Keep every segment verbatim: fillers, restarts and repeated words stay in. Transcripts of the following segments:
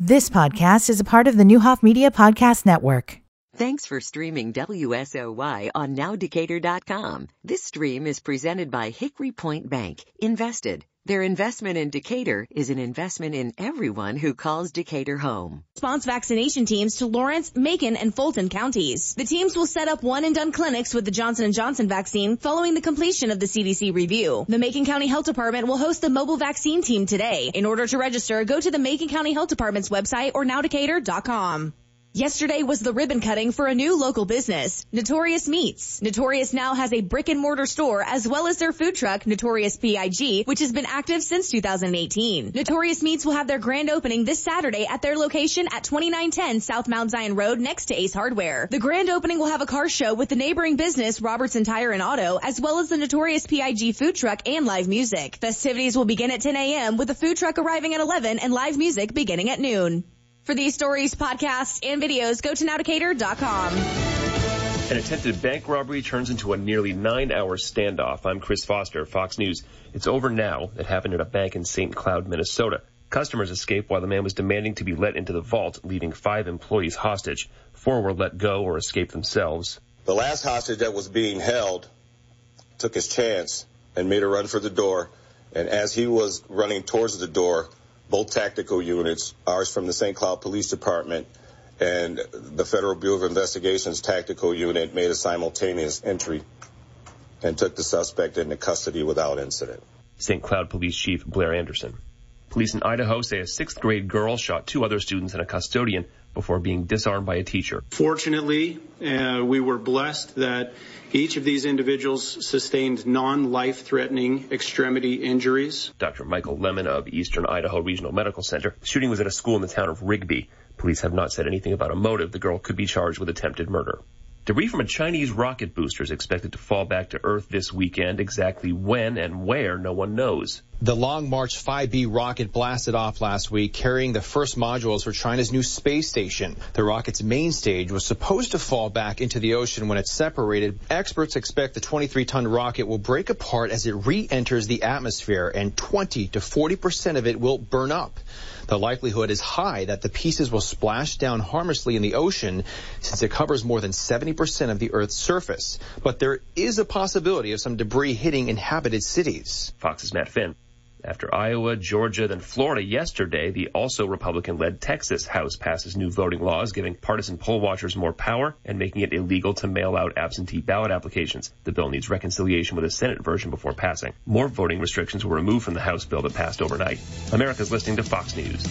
This podcast is a part of the Newhoff Media Podcast Network. Thanks for streaming W S O Y on now decatur dot com. This stream is presented by Hickory Point Bank. Invested. Their investment in Decatur is an investment in everyone who calls Decatur home. Response vaccination teams to Lawrence, Macon, and Fulton counties. The teams will set up one-and-done clinics with the Johnson and Johnson vaccine following the completion of the C D C review. The Macon County Health Department will host the mobile vaccine team today. In order to register, go to the Macon County Health Department's website or now decatur dot com. Yesterday was the ribbon cutting for a new local business, Notorious Meats. Notorious now has a brick and mortar store as well as their food truck, Notorious P I G, which has been active since two thousand eighteen. Notorious Meats will have their grand opening this Saturday at their location at twenty-nine ten South Mount Zion Road next to Ace Hardware. The grand opening will have a car show with the neighboring business, Robertson Tire and Auto, as well as the Notorious P I G food truck and live music. Festivities will begin at ten a.m. with the food truck arriving at eleven and live music beginning at noon. For these stories, podcasts, and videos, go to now decatur dot com. An attempted bank robbery turns into a nearly nine-hour standoff. I'm Chris Foster, Fox News. It's over now. It happened at a bank in Saint Cloud, Minnesota. Customers escaped while the man was demanding to be let into the vault, leaving five employees hostage. Four were let go or escaped themselves. The last hostage that was being held took his chance and made a run for the door. And as he was running towards the door, both tactical units, ours from the Saint Cloud Police Department and the Federal Bureau of Investigation's tactical unit, made a simultaneous entry and took the suspect into custody without incident. Saint Cloud Police Chief Blair Anderson. Police in Idaho say a sixth grade girl shot two other students and a custodian before being disarmed by a teacher. Fortunately, uh, we were blessed that each of these individuals sustained non-life-threatening extremity injuries. Doctor Michael Lemon of Eastern Idaho Regional Medical Center. The shooting was at a school in the town of Rigby. Police have not said anything about a motive. The girl could be charged with attempted murder. Debris from a Chinese rocket booster is expected to fall back to Earth this weekend. Exactly when and where, no one knows. The Long March five B rocket blasted off last week, carrying the first modules for China's new space station. The rocket's main stage was supposed to fall back into the ocean when it separated. Experts expect the twenty-three ton rocket will break apart as it re-enters the atmosphere, and twenty to forty percent of it will burn up. The likelihood is high that the pieces will splash down harmlessly in the ocean, since it covers more than seventy percent of the Earth's surface. But there is a possibility of some debris hitting inhabited cities. Fox's Matt Finn. After Iowa, Georgia, then Florida yesterday, the also Republican-led Texas House passes new voting laws, giving partisan poll watchers more power and making it illegal to mail out absentee ballot applications. The bill needs reconciliation with a Senate version before passing. More voting restrictions were removed from the House bill that passed overnight. America's listening to Fox News.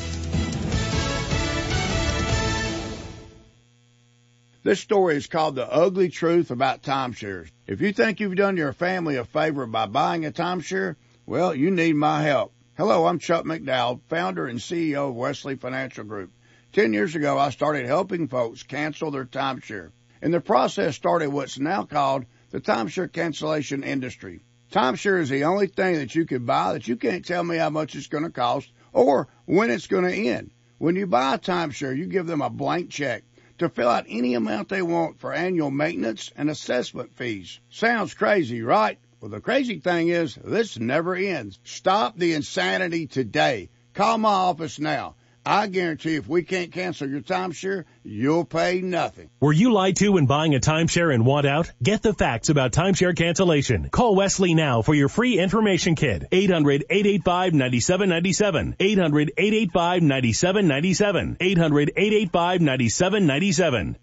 This story is called The Ugly Truth About Timeshares. If you think you've done your family a favor by buying a timeshare, well, you need my help. Hello, I'm Chuck McDowell, founder and C E O of Wesley Financial Group. Ten years ago, I started helping folks cancel their timeshare. And the process started what's now called the timeshare cancellation industry. Timeshare is the only thing that you can buy that you can't tell me how much it's going to cost or when it's going to end. When you buy a timeshare, you give them a blank check to fill out any amount they want for annual maintenance and assessment fees. Sounds crazy, right? Well, the crazy thing is, this never ends. Stop the insanity today. Call my office now. I guarantee if we can't cancel your timeshare, you'll pay nothing. Were you lied to when buying a timeshare and want out? Get the facts about timeshare cancellation. Call Wesley now for your free information kit. eight hundred, eight eight five, nine seven nine seven. eight hundred, eight eight five, nine seven nine seven. eight hundred, eight eight five, nine seven nine seven.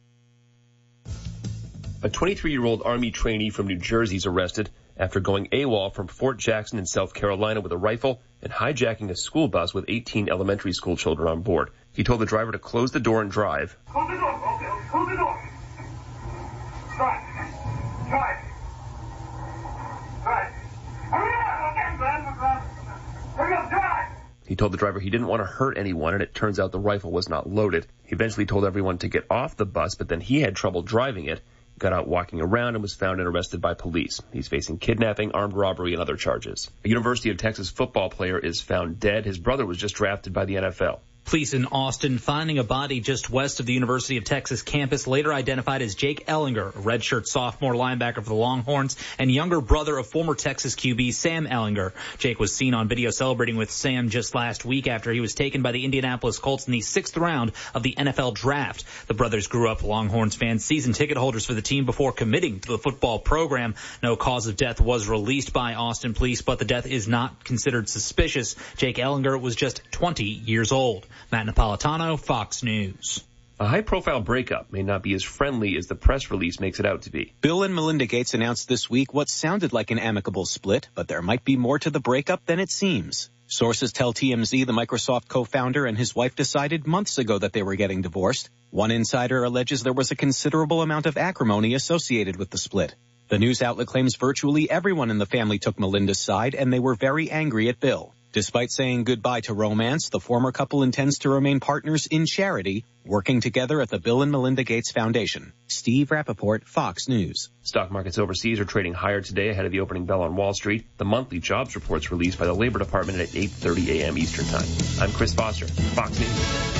A twenty-three-year-old Army trainee from New Jersey is arrested after going AWOL from Fort Jackson in South Carolina with a rifle and hijacking a school bus with eighteen elementary school children on board. He told the driver to close the door and drive. Close the door. Okay, close the door. Drive. Drive. Drive. Hurry up. Okay, drive. Hurry up, drive. He told the driver he didn't want to hurt anyone, and it turns out the rifle was not loaded. He eventually told everyone to get off the bus, but then he had trouble driving it. Got out walking around and was found and arrested by police. He's facing kidnapping, armed robbery, and other charges. A University of Texas football player is found dead. His brother was just drafted by the N F L. Police in Austin finding a body just west of the University of Texas campus, later identified as Jake Ellinger, a redshirt sophomore linebacker for the Longhorns and younger brother of former Texas Q B Sam Ellinger. Jake was seen on video celebrating with Sam just last week after he was taken by the Indianapolis Colts in the sixth round of the N F L draft. The brothers grew up Longhorns fans, season ticket holders for the team before committing to the football program. No cause of death was released by Austin police, but the death is not considered suspicious. Jake Ellinger was just twenty years old. Matt Napolitano, Fox News. A high-profile breakup may not be as friendly as the press release makes it out to be. Bill and Melinda Gates announced this week what sounded like an amicable split, but there might be more to the breakup than it seems. Sources tell T M Z the Microsoft co-founder and his wife decided months ago that they were getting divorced. One insider alleges there was a considerable amount of acrimony associated with the split. The news outlet claims virtually everyone in the family took Melinda's side, and they were very angry at Bill. Despite saying goodbye to romance, the former couple intends to remain partners in charity, working together at the Bill and Melinda Gates Foundation. Steve Rappaport, Fox News. Stock markets overseas are trading higher today ahead of the opening bell on Wall Street. The monthly jobs report's released by the Labor Department at eight thirty a.m. Eastern Time. I'm Chris Foster, Fox News.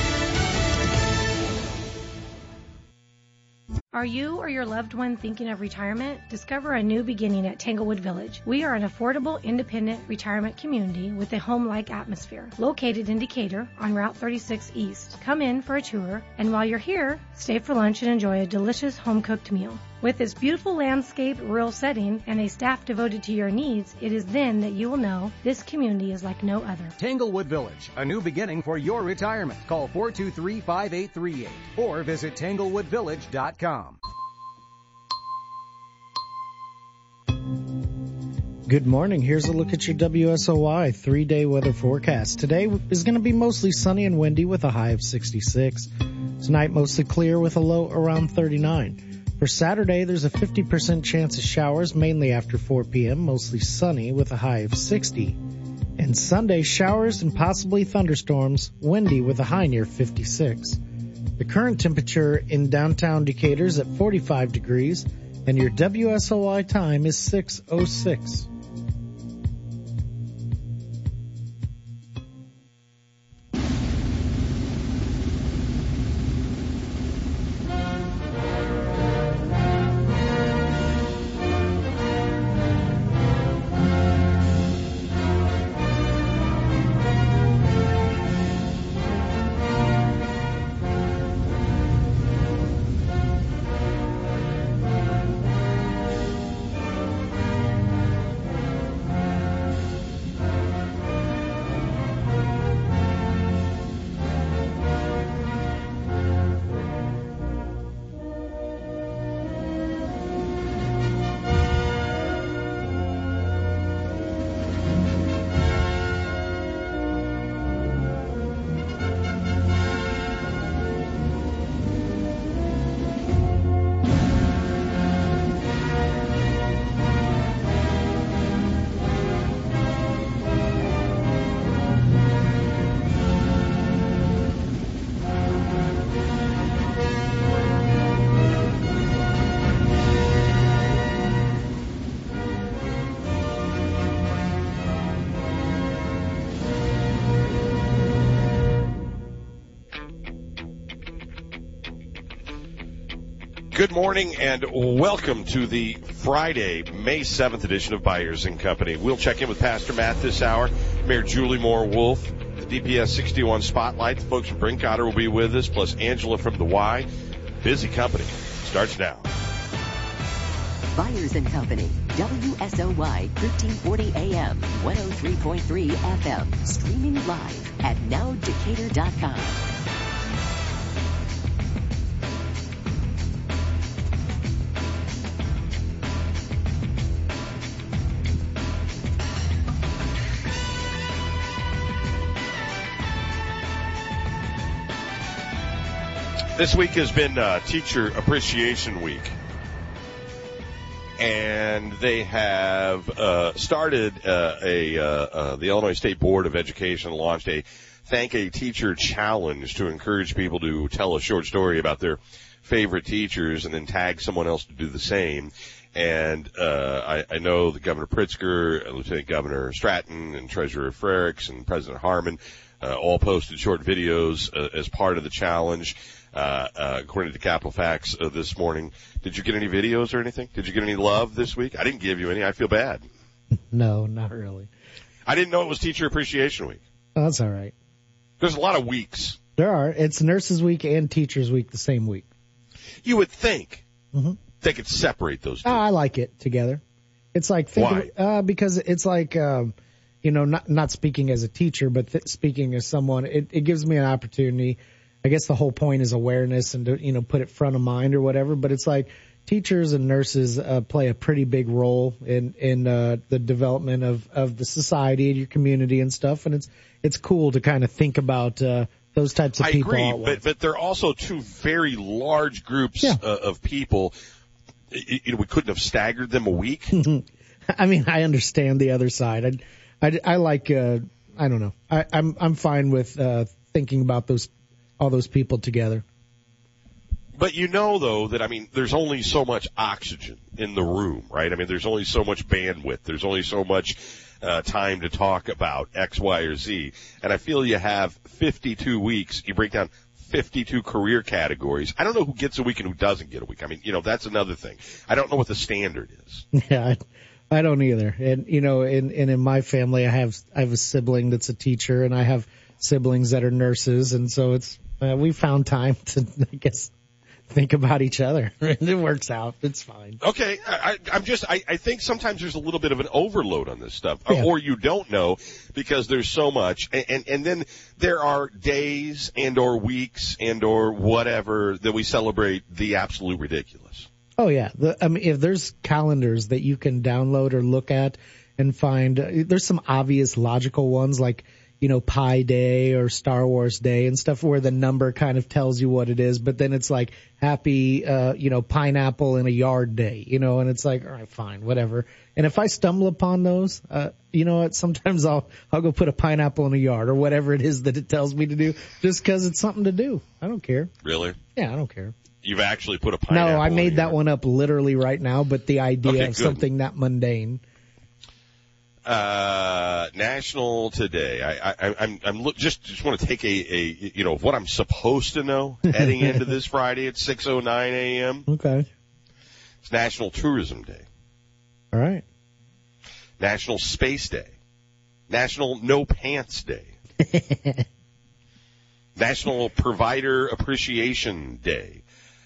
Are you or your loved one thinking of retirement? Discover a new beginning at Tanglewood Village. We are an affordable, independent retirement community with a home-like atmosphere. Located in Decatur on Route thirty-six East. Come in for a tour, and while you're here, stay for lunch and enjoy a delicious home-cooked meal. With this beautiful landscape, rural setting, and a staff devoted to your needs, it is then that you will know this community is like no other. Tanglewood Village, a new beginning for your retirement. Call four two three, five eight three eight or visit tanglewood village dot com. Good morning. Here's a look at your W S O Y three-day weather forecast. Today is going to be mostly sunny and windy with a high of sixty-six. Tonight, mostly clear with a low around thirty-nine. For Saturday, there's a fifty percent chance of showers, mainly after four p.m., mostly sunny with a high of sixty. And Sunday, showers and possibly thunderstorms, windy with a high near fifty-six. The current temperature in downtown Decatur is at forty-five degrees, and your W S O Y time is six oh six. Good morning and welcome to the Friday, May seventh edition of Byers and Company. We'll check in with Pastor Matt this hour, Mayor Julie Moore-Wolf, the D P S sixty-one Spotlight. The folks from Brinkotter will be with us, plus Angela from the Y. Busy company. Starts now. Byers and Company, W S O Y, thirteen forty A M, one oh three point three F M, streaming live at now decatur dot com. This week has been uh, Teacher Appreciation Week, and they have uh, started uh, a uh, uh, the Illinois State Board of Education launched a Thank a Teacher Challenge to encourage people to tell a short story about their favorite teachers and then tag someone else to do the same. And uh, I, I know that Governor Pritzker, Lieutenant Governor Stratton, and Treasurer Frerichs and President Harmon uh, all posted short videos uh, as part of the challenge. Uh, uh, according to Capital Facts uh, this morning. Did you get any videos or anything? Did you get any love this week? I didn't give you any. I feel bad. No, not really. I didn't know it was Teacher Appreciation Week. Oh, that's all right. There's a lot of weeks. There are. It's Nurses Week and Teachers Week the same week. You would think mm-hmm. they could separate those two. Uh, I like it together. It's like, think Why? Of, uh, because it's like, um, you know, not, not speaking as a teacher, but th- speaking as someone, it, it gives me an opportunity. I guess the whole point is awareness and to, you know, put it front of mind or whatever, but it's like teachers and nurses uh, play a pretty big role in, in uh, the development of, of the society and your community and stuff. And it's, it's cool to kind of think about, uh, those types of I people. agree, all at but, once. but they're also two very large groups Yeah. uh, of people. You know, we couldn't have staggered them a week. I mean, I understand the other side. I, I, I like, uh, I don't know. I, I'm, I'm fine with, uh, thinking about those, all those people together. But you know, though, that, I mean, there's only so much oxygen in the room, right? I mean, there's only so much bandwidth. There's only so much uh, time to talk about X, Y, or Z. And I feel you have fifty-two weeks. You break down fifty-two career categories. I don't know who gets a week and who doesn't get a week. I mean, you know, that's another thing. I don't know what the standard is. Yeah, I, I don't either. And, you know, in, and in my family, I have, I have a sibling that's a teacher and I have siblings that are nurses. And so it's, uh, we found time to, I guess, think about each other. It works out. It's fine. Okay, I, I'm just, I, I think sometimes there's a little bit of an overload on this stuff, Yeah. or you don't know because there's so much, and, and, and then there are days and or weeks and or whatever that we celebrate the absolute ridiculous. Oh yeah. The, I mean, if there's calendars that you can download or look at and find, uh, there's some obvious logical ones like, you know, Pi Day or Star Wars Day and stuff where the number kind of tells you what it is, but then it's like happy, uh, you know, pineapple in a yard day, you know, and it's like, all right, fine, whatever. And if I stumble upon those, uh, you know what, sometimes I'll, I'll go put a pineapple in a yard or whatever it is that it tells me to do just cause it's something to do. I don't care. Really? Yeah, I don't care. You've actually put a pineapple No, I in made a that yard. one up literally right now, but the idea Okay, of good. something that mundane. Uh, national today. I, I, I'm, I'm look, just, just want to take a, a, you know, what I'm supposed to know heading into this Friday at six oh nine a.m. Okay. It's National Tourism Day. All right. National Space Day. National No Pants Day. National Provider Appreciation Day.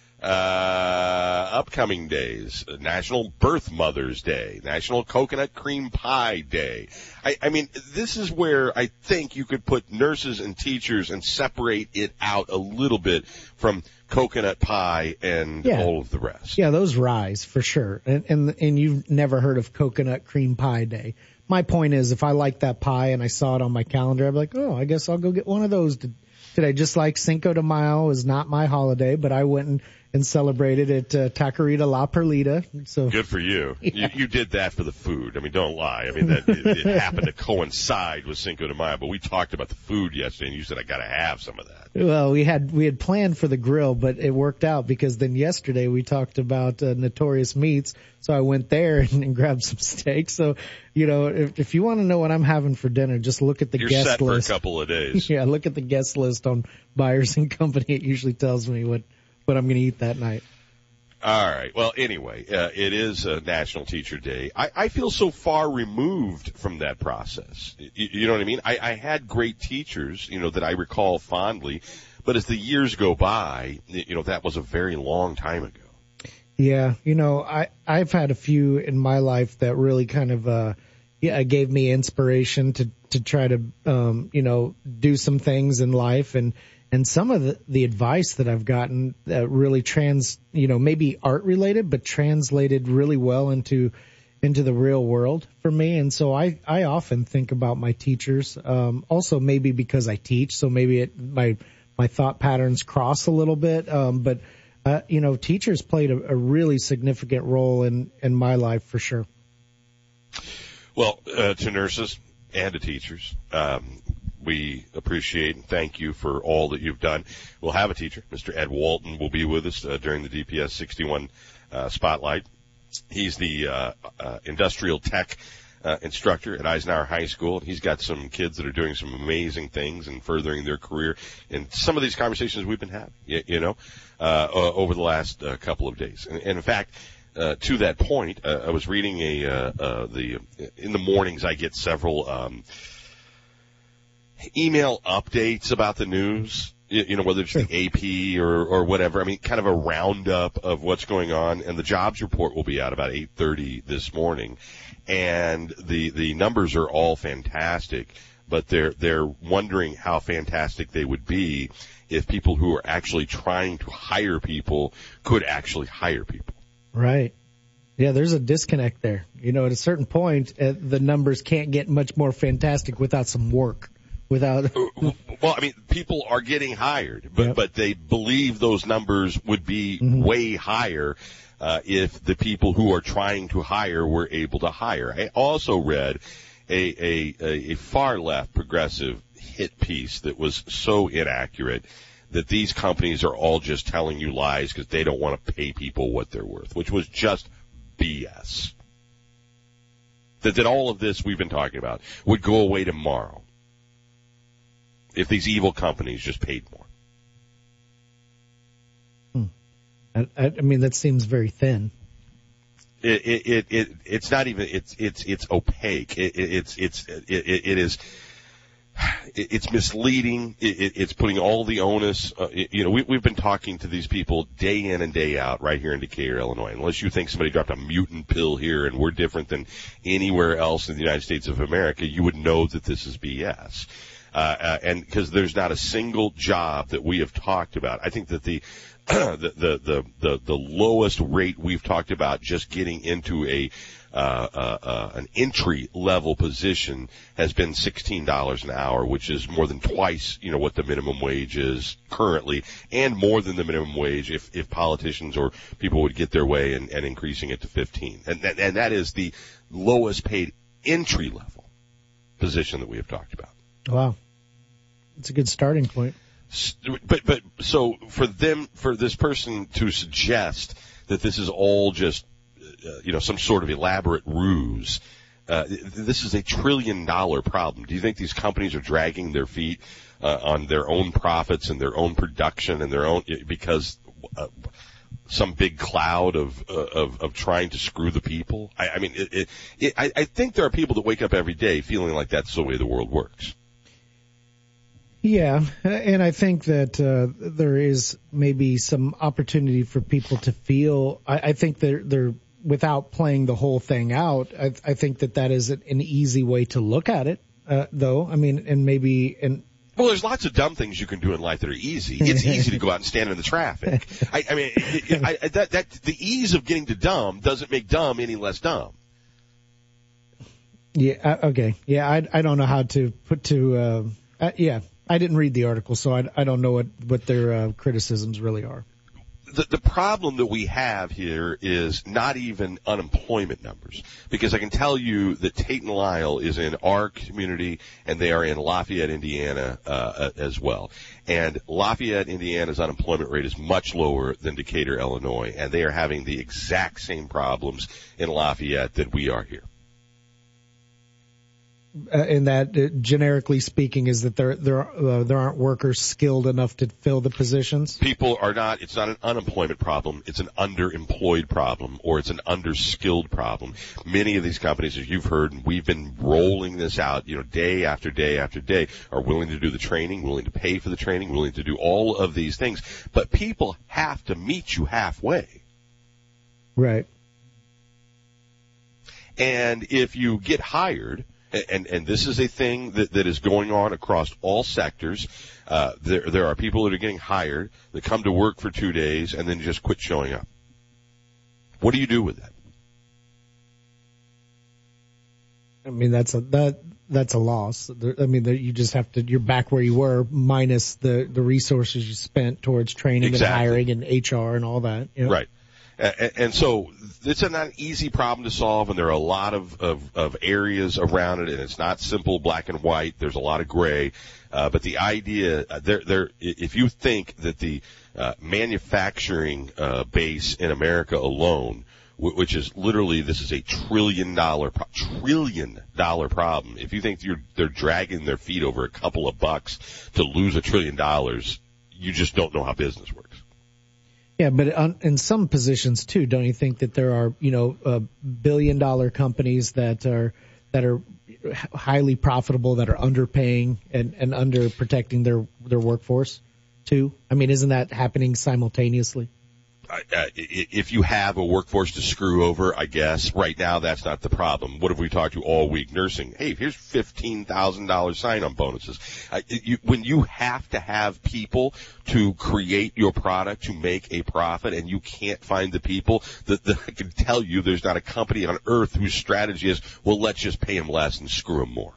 Uh, upcoming days, National Birth Mother's Day, National Coconut Cream Pie Day. I, I mean, this is where I think you could put nurses and teachers and separate it out a little bit from coconut pie and Yeah. all of the rest. Yeah, those rise for sure. And, and, and you've never heard of Coconut Cream Pie Day. My point is if I like that pie and I saw it on my calendar, I'm like, oh, I guess I'll go get one of those to, today. Just like Cinco de Mayo is not my holiday, but I went and, and celebrated at uh, Taqueria La Perlita. So Good for you. Yeah. you. You did that for the food. I mean, don't lie. I mean, that it, it happened to coincide with Cinco de Mayo, but we talked about the food yesterday, and you said I got to have some of that. Well, we had we had planned for the grill, but it worked out because then yesterday we talked about uh, Notorious Meats, so I went there and, and grabbed some steak. So, you know, if, if you want to know what I'm having for dinner, just look at the You're guest set list. for a couple of days. Yeah, look at the guest list on Buyers and Company. It usually tells me what what I'm going to eat that night. All right. Well, anyway, uh, it is uh, National Teacher Day. I, I feel so far removed from that process. You, you know what I mean? I, I had great teachers, you know, that I recall fondly, but as the years go by, you know, that was a very long time ago. Yeah, you know, I I've had a few in my life that really kind of uh yeah gave me inspiration to to try to um you know do some things in life, and and some of the, the advice that I've gotten uh, really trans you know maybe art related but translated really well into into the real world for me. And so I I often think about my teachers, um also maybe because I teach, so maybe it my my thought patterns cross a little bit, um but Uh, you know, teachers played a, a really significant role in, in my life for sure. Well, uh, to nurses and to teachers, um, we appreciate and thank you for all that you've done. We'll have a teacher. Mister Ed Walton will be with us uh, during the D P S sixty-one uh, Spotlight. He's the uh, uh, industrial tech uh, instructor at Eisenhower High School, and he's got some kids that are doing some amazing things and furthering their career. And some of these conversations we've been having, you, you know, uh, over the last uh, couple of days. And, and in fact, uh, to that point, uh, I was reading a uh, uh, the in the mornings I get several um, email updates about the news. You know, whether it's the A P or, or whatever. I mean, kind of a roundup of what's going on. And the jobs report will be out about eight thirty this morning. And the, the numbers are all fantastic, but they're, they're wondering how fantastic they would be if people who are actually trying to hire people could actually hire people. Right. Yeah, there's a disconnect there. You know, at a certain point, uh, the numbers can't get much more fantastic without some work. Without, well, I mean, people are getting hired, but yep. but they believe those numbers would be mm-hmm. way higher uh, if the people who are trying to hire were able to hire. I also read a a, a far left progressive hit piece that was so inaccurate that these companies are all just telling you lies because they don't want to pay people what they're worth, which was just B S. That that all of this we've been talking about would go away tomorrow if these evil companies just paid more. Hmm. I, I mean, that seems very thin. It, it, it, it it's not even, it's, it's, it's opaque. It, it, it's, it's, it, it is, it's misleading. It, it's putting all the onus, uh, you know, we, we've been talking to these people day in and day out right here in Decatur, Illinois. Unless you think somebody dropped a mutant pill here and we're different than anywhere else in the United States of America, you would know that this is B S. Uh, uh, and because there's not a single job that we have talked about. I think that the, the, the, the, the, the lowest rate we've talked about just getting into a, uh, uh, uh, an entry level position has been sixteen dollars an hour, which is more than twice, you know, what the minimum wage is currently, and more than the minimum wage if, if politicians or people would get their way and, and increasing it to fifteen. And that, and that is the lowest paid entry level position that we have talked about. Wow. It's a good starting point. But, but, so for them, for this person to suggest that this is all just, uh, you know, some sort of elaborate ruse, uh, this is a trillion dollar problem. Do you think these companies are dragging their feet, uh, on their own profits and their own production and their own, because, uh, some big cloud of, uh, of, of trying to screw the people? I, I mean, it, it, it, I, I think there are people that wake up every day feeling like that's the way the world works. Yeah, and I think that uh, there is maybe some opportunity for people to feel. I, I think they're they're without playing the whole thing out. I, I think that that is an easy way to look at it, uh, though. I mean, and maybe and. Well, there's lots of dumb things you can do in life that are easy. It's easy to go out and stand in the traffic. I, I mean, it, it, I, that that the ease of getting to dumb doesn't make dumb any less dumb. Yeah. Okay. Yeah. I I don't know how to put to. Uh, uh, yeah. I didn't read the article, so I, I don't know what, what their uh, criticisms really are. The, the problem that we have here is not even unemployment numbers, because I can tell you that Tate and Lyle is in our community, and they are in Lafayette, Indiana, uh, as well. And Lafayette, Indiana's unemployment rate is much lower than Decatur, Illinois, and they are having the exact same problems in Lafayette that we are here. Uh, and that, uh, generically speaking, is that there there uh, there aren't workers skilled enough to fill the positions? People are not. It's not an unemployment problem. It's an underemployed problem, or it's an underskilled problem. Many of these companies, as you've heard, and we've been rolling this out, you know, day after day after day, are willing to do the training, willing to pay for the training, willing to do all of these things. But people have to meet you halfway. Right. And if you get hired, And, and this is a thing that, that is going on across all sectors. Uh, there, there are people that are getting hired that come to work for two days and then just quit showing up. What do you do with that? I mean, that's a, that, that's a loss. I mean, you just have to, you're back where you were minus the, the resources you spent towards training exactly. and hiring and H R and all that. You know? Right. And, and so it's not an easy problem to solve, and there are a lot of, of, of areas around it, and it's not simple black and white. There's a lot of gray. Uh, but the idea, uh, there, there, if you think that the uh, manufacturing uh, base in America alone which is literally, this is a trillion dollar, trillion dollar problem. If you think you're, they're dragging their feet over a couple of bucks to lose a trillion dollars, you just don't know how business works. Yeah, but on, in some positions too, don't you think that there are, you know, uh, billion dollar companies that are, that are highly profitable, that are underpaying and, and under protecting their, their workforce too? I mean, isn't that happening simultaneously? Uh, if you have a workforce to screw over, I guess right now that's not the problem. What have we talked to all week? Nursing. Hey, here's fifteen thousand dollars sign-on bonuses. Uh, you, when you have to have people to create your product, to make a profit, and you can't find the people, that, that I can tell you there's not a company on earth whose strategy is, well, let's just pay them less and screw them more.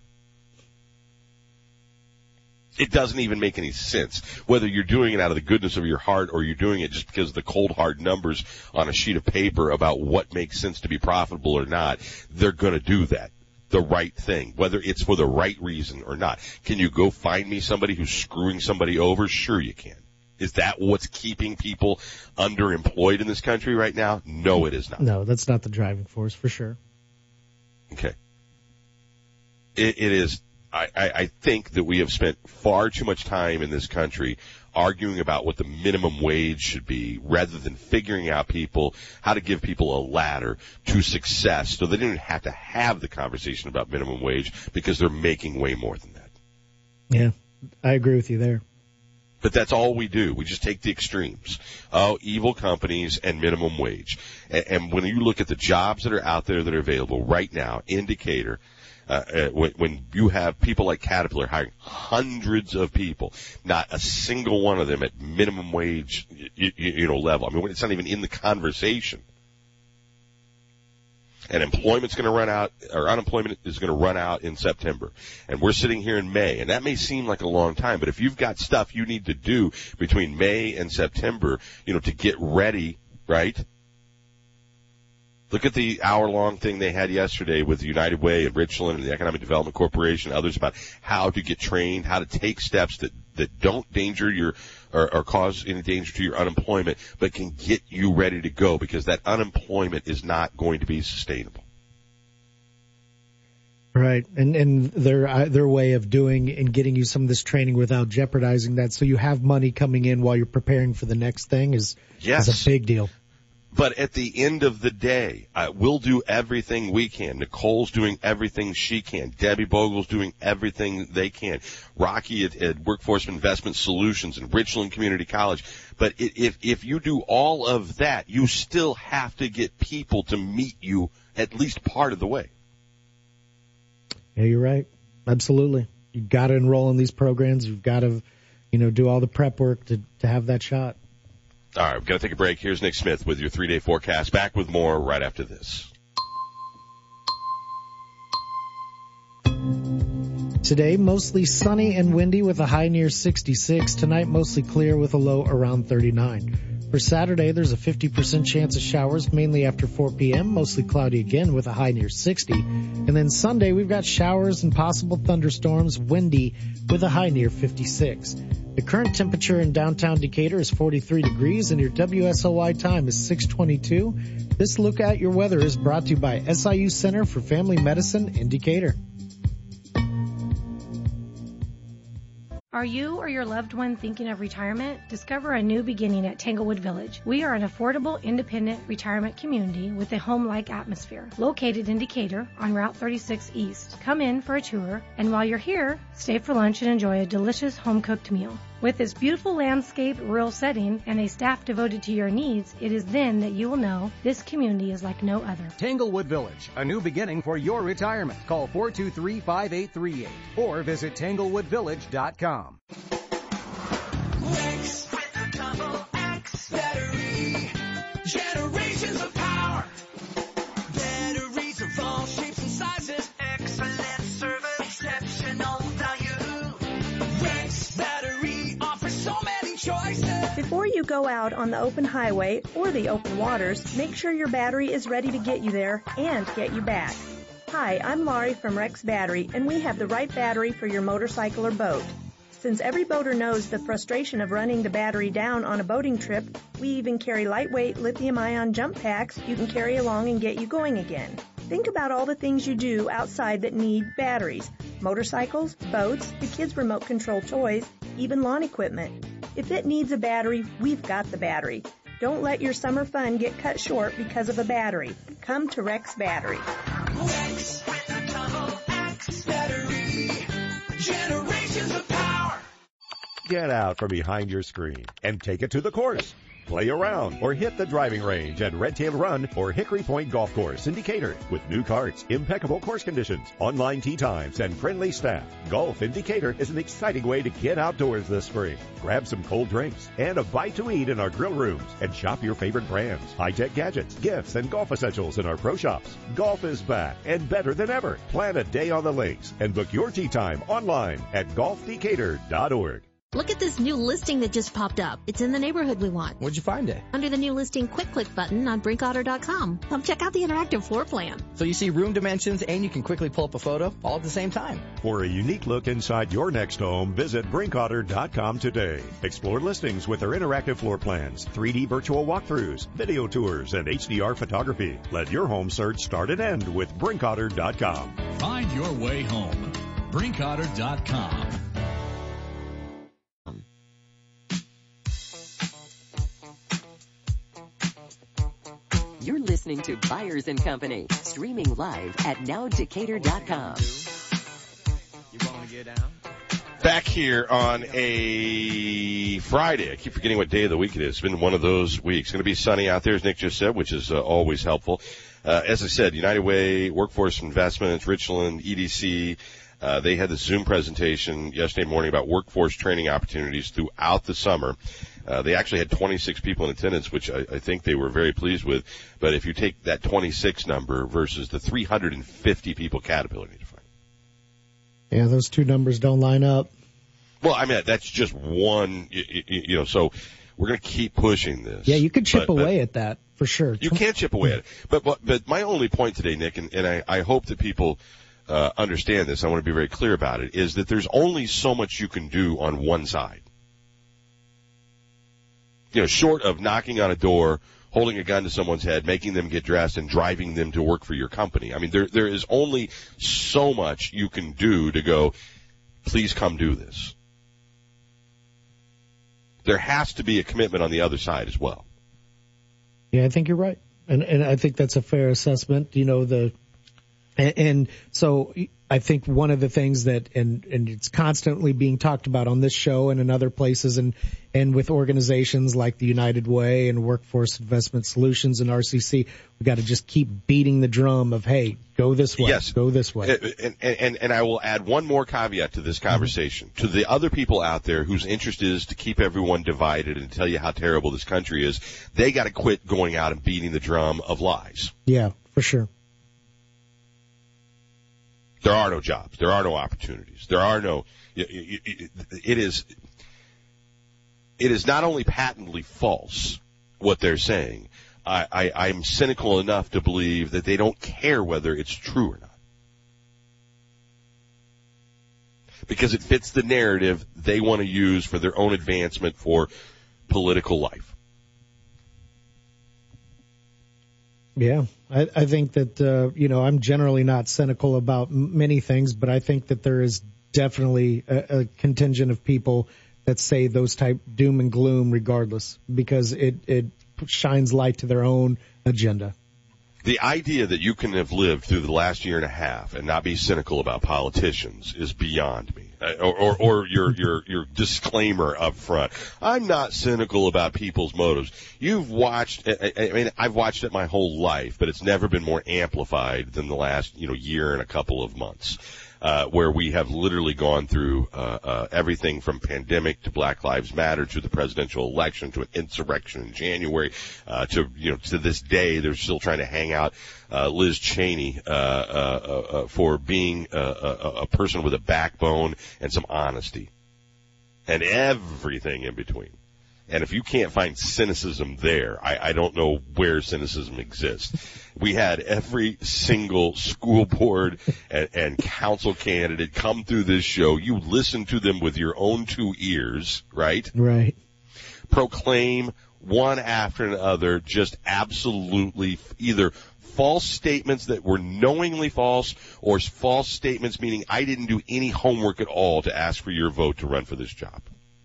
It doesn't even make any sense. Whether you're doing it out of the goodness of your heart or you're doing it just because of the cold, hard numbers on a sheet of paper about what makes sense to be profitable or not, they're going to do that. The right thing, whether it's for the right reason or not. Can you go find me somebody who's screwing somebody over? Sure you can. Is that what's keeping people underemployed in this country right now? No, it is not. No, that's not the driving force for sure. Okay. It, it is. I, I think that we have spent far too much time in this country arguing about what the minimum wage should be rather than figuring out people how to give people a ladder to success so they don't have to have the conversation about minimum wage because they're making way more than that. Yeah, I agree with you there. But that's all we do. We just take the extremes. Oh, evil companies and minimum wage. And, and when you look at the jobs that are out there that are available right now, Indicator, Uh, uh, when, when you have people like Caterpillar hiring hundreds of people, not a single one of them at minimum wage, you, you know, level. I mean, it's not even in the conversation. And employment's going to run out, or unemployment is going to run out in September. And we're sitting here in May, and that may seem like a long time, but if you've got stuff you need to do between May and September, you know, to get ready, right? Look at the hour-long thing they had yesterday with United Way and Richland and the Economic Development Corporation and others about how to get trained, how to take steps that, that don't danger your or, or cause any danger to your unemployment, but can get you ready to go because that unemployment is not going to be sustainable. Right, and and their uh, their way of doing and getting you some of this training without jeopardizing that, so you have money coming in while you're preparing for the next thing is yes. is a big deal. But at the end of the day, uh, we'll do everything we can. Nicole's doing everything she can. Debbie Bogle's doing everything they can. Rocky at, at Workforce Investment Solutions and Richland Community College. But it, if if you do all of that, you still have to get people to meet you at least part of the way. Yeah, you're right. Absolutely. You've got to enroll in these programs. You've got to, you know, do all the prep work to, to have that shot. All right, we've got to take a break. Here's Nick Smith with your three-day forecast. Back with more right after this. Today, mostly sunny and windy with a high near sixty-six. Tonight, mostly clear with a low around thirty-nine. For Saturday, there's a fifty percent chance of showers, mainly after four p.m., mostly cloudy again with a high near sixty. And then Sunday, we've got showers and possible thunderstorms, windy with a high near fifty-six. The current temperature in downtown Decatur is forty-three degrees, and your W S O Y time is six twenty-two. This look at your weather is brought to you by S I U Center for Family Medicine in Decatur. Are you or your loved one thinking of retirement? Discover a new beginning at Tanglewood Village. We are an affordable, independent retirement community with a home-like atmosphere. Located in Decatur on Route thirty-six East. Come in for a tour, and while you're here, stay for lunch and enjoy a delicious home-cooked meal. With its beautiful landscape, rural setting, and a staff devoted to your needs, it is then that you will know this community is like no other. Tanglewood Village, a new beginning for your retirement. Call four two three, five eight three eight or visit tanglewood village dot com. X with a double X battery. Generations of power. Batteries of all shapes and sizes. Excellent service. Exceptional value. Rex Battery offers so many choices. Before you go out on the open highway or the open waters, make sure your battery is ready to get you there and get you back. Hi, I'm Laurie from Rex Battery, and we have the right battery for your motorcycle or boat. Since every boater knows the frustration of running the battery down on a boating trip, we even carry lightweight lithium-ion jump packs you can carry along and get you going again. Think about all the things you do outside that need batteries. Motorcycles, boats, the kids' remote control toys, even lawn equipment. If it needs a battery, we've got the battery. Don't let your summer fun get cut short because of a battery. Come to Rex Battery. Rex with a double X battery. Generations of power. Get out from behind your screen and take it to the course. Play around or hit the driving range at Red Tail Run or Hickory Point Golf Course in Decatur. With new carts, impeccable course conditions, online tee times, and friendly staff, Golf in Decatur is an exciting way to get outdoors this spring. Grab some cold drinks and a bite to eat in our grill rooms and shop your favorite brands, high-tech gadgets, gifts, and golf essentials in our pro shops. Golf is back and better than ever. Plan a day on the links and book your tee time online at golf decatur dot org. Look at this new listing that just popped up. It's in the neighborhood we want. Where'd you find it? Under the new listing quick click button on brink otter dot com. Come check out the interactive floor plan. So you see room dimensions and you can quickly pull up a photo all at the same time. For a unique look inside your next home, visit brink otter dot com today. Explore listings with our interactive floor plans, three D virtual walkthroughs, video tours, and H D R photography. Let your home search start and end with brink otter dot com. Find your way home. brink otter dot com. You're listening to Byers and Company, streaming live at now decatur dot com. You want to get down? Back here on a Friday. I keep forgetting what day of the week it is. It's been one of those weeks. It's going to be sunny out there, as Nick just said, which is uh, always helpful. Uh, as I said, United Way, Workforce Investments, Richland, E D C, uh, they had the Zoom presentation yesterday morning about workforce training opportunities throughout the summer. Uh, they actually had twenty-six people in attendance, which I, I think they were very pleased with. But if you take that twenty-six number versus the three hundred fifty people Caterpillar need to find. Yeah, those two numbers don't line up. Well, I mean, that's just one, you, you know, so we're going to keep pushing this. Yeah, you could chip but, away but at that for sure. You can chip away at it. But, but, but my only point today, Nick, and, and I, I hope that people uh, understand this, I want to be very clear about it, is that there's only so much you can do on one side. You know, short of knocking on a door, holding a gun to someone's head, making them get dressed, and driving them to work for your company. I mean, there there is only so much you can do to go, please come do this. There has to be a commitment on the other side as well. Yeah, I think you're right. And and I think that's a fair assessment. You know, the and, and so I think one of the things that, and, and it's constantly being talked about on this show and in other places and, and with organizations like the United Way and Workforce Investment Solutions and R C C, we got to just keep beating the drum of, hey, go this way, yes. go this way. And, and, and I will add one more caveat to this conversation. Mm-hmm. To the other people out there whose interest is to keep everyone divided and tell you how terrible this country is, they got to quit going out and beating the drum of lies. Yeah, for sure. There are no jobs. There are no opportunities. There are no, it is, it is not only patently false what they're saying. I, I, I'm cynical enough to believe that they don't care whether it's true or not. Because it fits the narrative they want to use for their own advancement for political life. Yeah, I, I think that, uh, you know, I'm generally not cynical about m- many things, but I think that there is definitely a, a contingent of people that say those type doom and gloom regardless, because it, it shines light to their own agenda. The idea that you can have lived through the last year and a half and not be cynical about politicians is beyond me. Uh, or, or, or your, your, your disclaimer up front. I'm not cynical about people's motives. You've watched, I, I mean, I've watched it my whole life, but it's never been more amplified than the last, you know, year and a couple of months. Uh, where we have literally gone through uh, uh, everything from pandemic to Black Lives Matter to the presidential election to an insurrection in January uh, to, you know, to this day they're still trying to hang out uh, Liz Cheney uh, uh, uh, for being a, a, a person with a backbone and some honesty and everything in between. And if you can't find cynicism there, I, I don't know where cynicism exists. We had every single school board and, and council candidate come through this show. You listen to them with your own two ears, right? Right. Proclaim one after another just absolutely either false statements that were knowingly false or false statements meaning I didn't do any homework at all to ask for your vote to run for this job.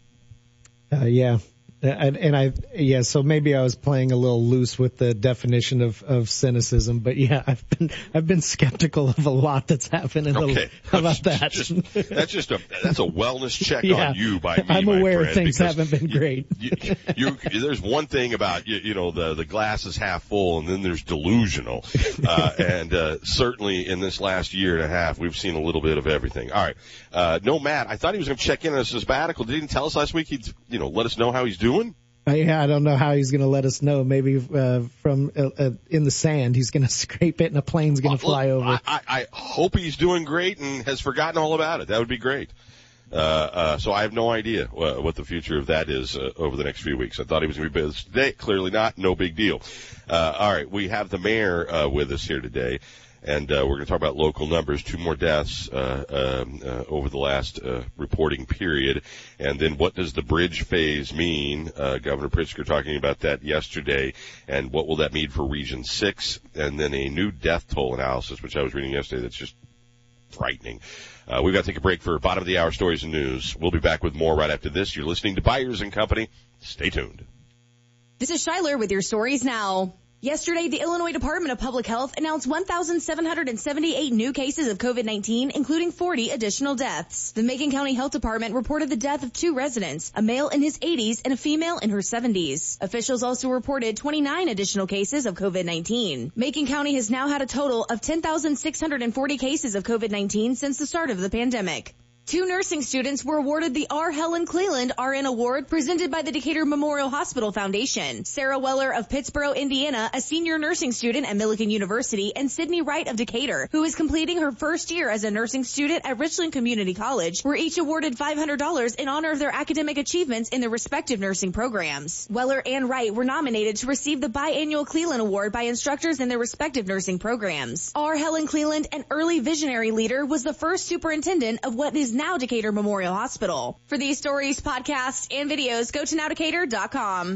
Uh, yeah. And, and I, yeah, so maybe I was playing a little loose with the definition of, of cynicism, but yeah, I've been, I've been skeptical of a lot that's happened. In okay. The, how about that? Just, that's just a, that's a wellness check yeah. on you by me, I'm my aware friend, things haven't been you, great. you, you, there's one thing about, you, you know, the, the glass is half full and then there's delusional. Uh, and, uh, certainly in this last year and a half, we've seen a little bit of everything. All right. Uh, no, Matt, I thought he was going to check in on his sabbatical. Did he tell us last week he'd, you know, let us know how he's doing? Uh, yeah, I don't know how he's going to let us know. Maybe uh, from uh, uh, in the sand, he's going to scrape it and a plane's going to well, fly over. I, I, I hope he's doing great and has forgotten all about it. That would be great. Uh, uh, so I have no idea what, what the future of that is uh, over the next few weeks. I thought he was going to be busy today. Clearly not. No big deal. Uh, all right, we have the mayor uh, with us here today. And uh, we're going to talk about local numbers, two more deaths uh, um, uh, over the last uh, reporting period. And then what does the bridge phase mean? Uh, Governor Pritzker talking about that yesterday. And what will that mean for Region six? And then a new death toll analysis, which I was reading yesterday, that's just frightening. Uh, we've got to take a break for bottom of the hour stories and news. We'll be back with more right after this. You're listening to Byers and Company. Stay tuned. This is Schuyler with your stories now. Yesterday, the Illinois Department of Public Health announced one thousand seven hundred seventy-eight new cases of COVID nineteen, including forty additional deaths. The Macon County Health Department reported the death of two residents, a male in his eighties and a female in her seventies. Officials also reported twenty-nine additional cases of COVID nineteen. Macon County has now had a total of ten thousand six hundred forty cases of COVID nineteen since the start of the pandemic. Two nursing students were awarded the R. Helen Cleland R N Award presented by the Decatur Memorial Hospital Foundation. Sarah Weller of Pittsboro, Indiana, a senior nursing student at Millikan University, and Sydney Wright of Decatur, who is completing her first year as a nursing student at Richland Community College, were each awarded five hundred dollars in honor of their academic achievements in their respective nursing programs. Weller and Wright were nominated to receive the biannual Cleland Award by instructors in their respective nursing programs. R. Helen Cleland, an early visionary leader, was the first superintendent of what is now Decatur Memorial Hospital. For these stories, podcasts, and videos, go to now decatur dot com.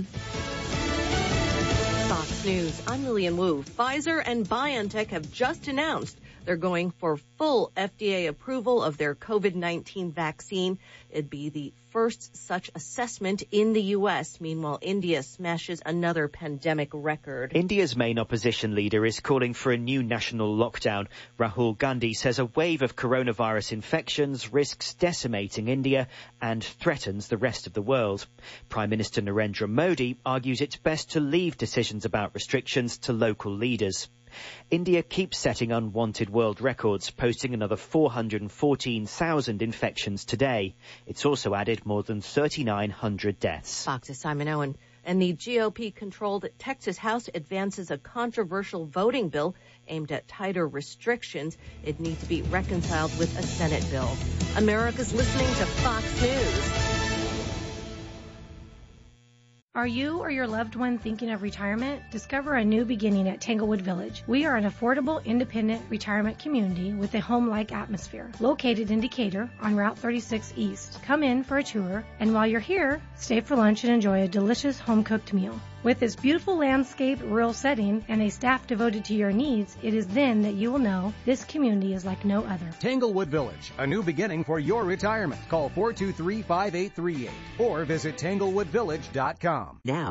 Fox News, I'm Lillian Wu. Pfizer and BioNTech have just announced they're going for full F D A approval of their COVID nineteen vaccine. It'd be the first such assessment in the U S. Meanwhile, India smashes another pandemic record. India's main opposition leader is calling for a new national lockdown. Rahul Gandhi says a wave of coronavirus infections risks decimating India and threatens the rest of the world. Prime Minister Narendra Modi argues it's best to leave decisions about restrictions to local leaders. India keeps setting unwanted world records, posting another four hundred fourteen thousand infections today. It's also added more than thirty-nine hundred deaths. Fox's Simon Owen. And the G O P-controlled Texas House advances a controversial voting bill aimed at tighter restrictions. It needs to be reconciled with a Senate bill. America's listening to Fox News. Are you or your loved one thinking of retirement? Discover a new beginning at Tanglewood Village. We are an affordable, independent retirement community with a home-like atmosphere. Located in Decatur on Route thirty-six East. Come in for a tour, and while you're here, stay for lunch and enjoy a delicious home-cooked meal. With its beautiful landscape, rural setting, and a staff devoted to your needs, it is then that you will know this community is like no other. Tanglewood Village, a new beginning for your retirement. Call four two three, five eight three eight or visit tanglewood village dot com. Now,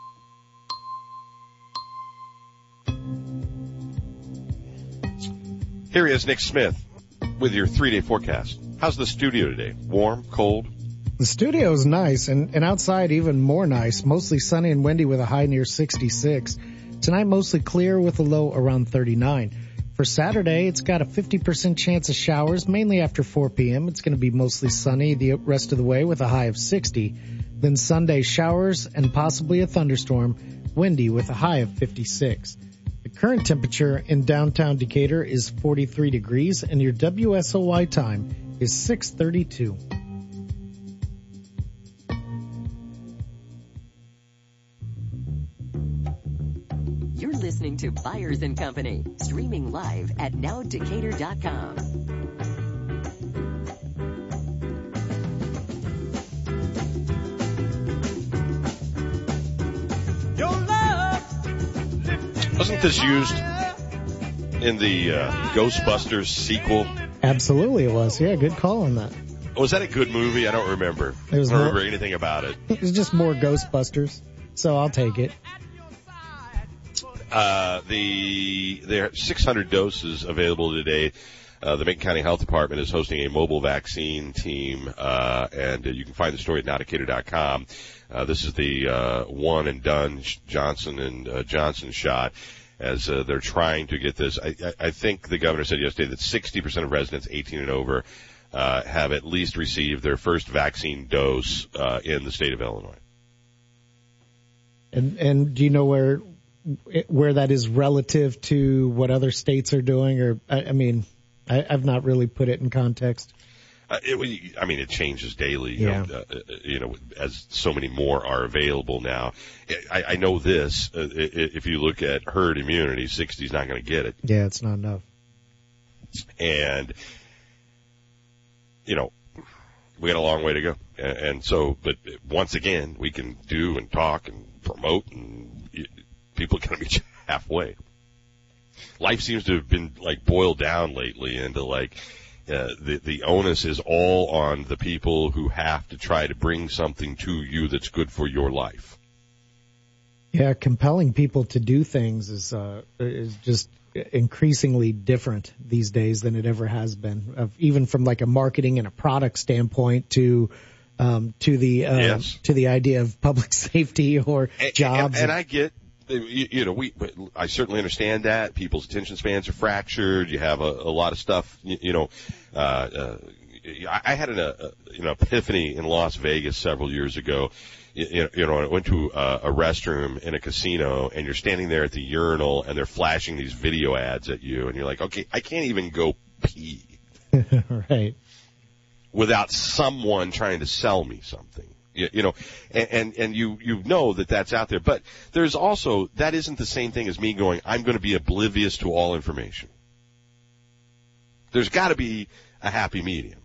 here is Nick Smith with your three-day forecast. How's the studio today? Warm, cold? The studio is nice, and, and outside even more nice. Mostly sunny and windy with a high near sixty-six. Tonight mostly clear with a low around thirty-nine. For Saturday, it's got a fifty percent chance of showers, mainly after four p.m. It's going to be mostly sunny the rest of the way with a high of sixty. Then Sunday, showers and possibly a thunderstorm, windy with a high of fifty-six. The current temperature in downtown Decatur is forty-three degrees, and your W S O Y time is six thirty-two. You're listening to Byers and Company, streaming live at now decatur dot com. Wasn't this used in the uh, Ghostbusters sequel? Absolutely it was. Yeah, good call on that. Was that a good movie? I don't remember. It was I don't more, remember anything about it. It was just more Ghostbusters, so I'll take it. Uh, the there are six hundred doses available today. Uh, the Macon County Health Department is hosting a mobile vaccine team, uh, and uh, you can find the story at now decatur dot com. Uh, this is the uh, one and done Johnson and uh, Johnson shot as uh, they're trying to get this. I, I, I think the governor said yesterday that sixty percent of residents eighteen and over uh, have at least received their first vaccine dose uh, in the state of Illinois. And and do you know where where that is relative to what other states are doing? Or I, I mean, I, I've not really put it in context. Uh, it, I mean, it changes daily, you, yeah. know, uh, you know, as so many more are available now. I, I know this, uh, if you look at herd immunity, sixty is not going to get it. Yeah, it's not enough. And, you know, we got a long way to go. And, and so, but once again, we can do and talk and promote, and people are going to meet you halfway. Life seems to have been, like, boiled down lately into, like, Uh, the, the onus is all on the people who have to try to bring something to you that's good for your life. Yeah, compelling people to do things is uh, is just increasingly different these days than it ever has been. Of, even from like a marketing and a product standpoint to um, to the uh, yes. to the idea of public safety or and, jobs. And, and I get. You, you know, we, I certainly understand that. People's attention spans are fractured. You have a, a lot of stuff, you, you know, uh, uh, I had an, uh, you know, epiphany in Las Vegas several years ago. You, you know, I went to a, a restroom in a casino, and you're standing there at the urinal, and they're flashing these video ads at you, and you're like, okay, I can't even go pee. Right. Without someone trying to sell me something. You, you know, and, and, and you, you know that that's out there. But there's also, that isn't the same thing as me going, I'm going to be oblivious to all information. There's got to be a happy medium.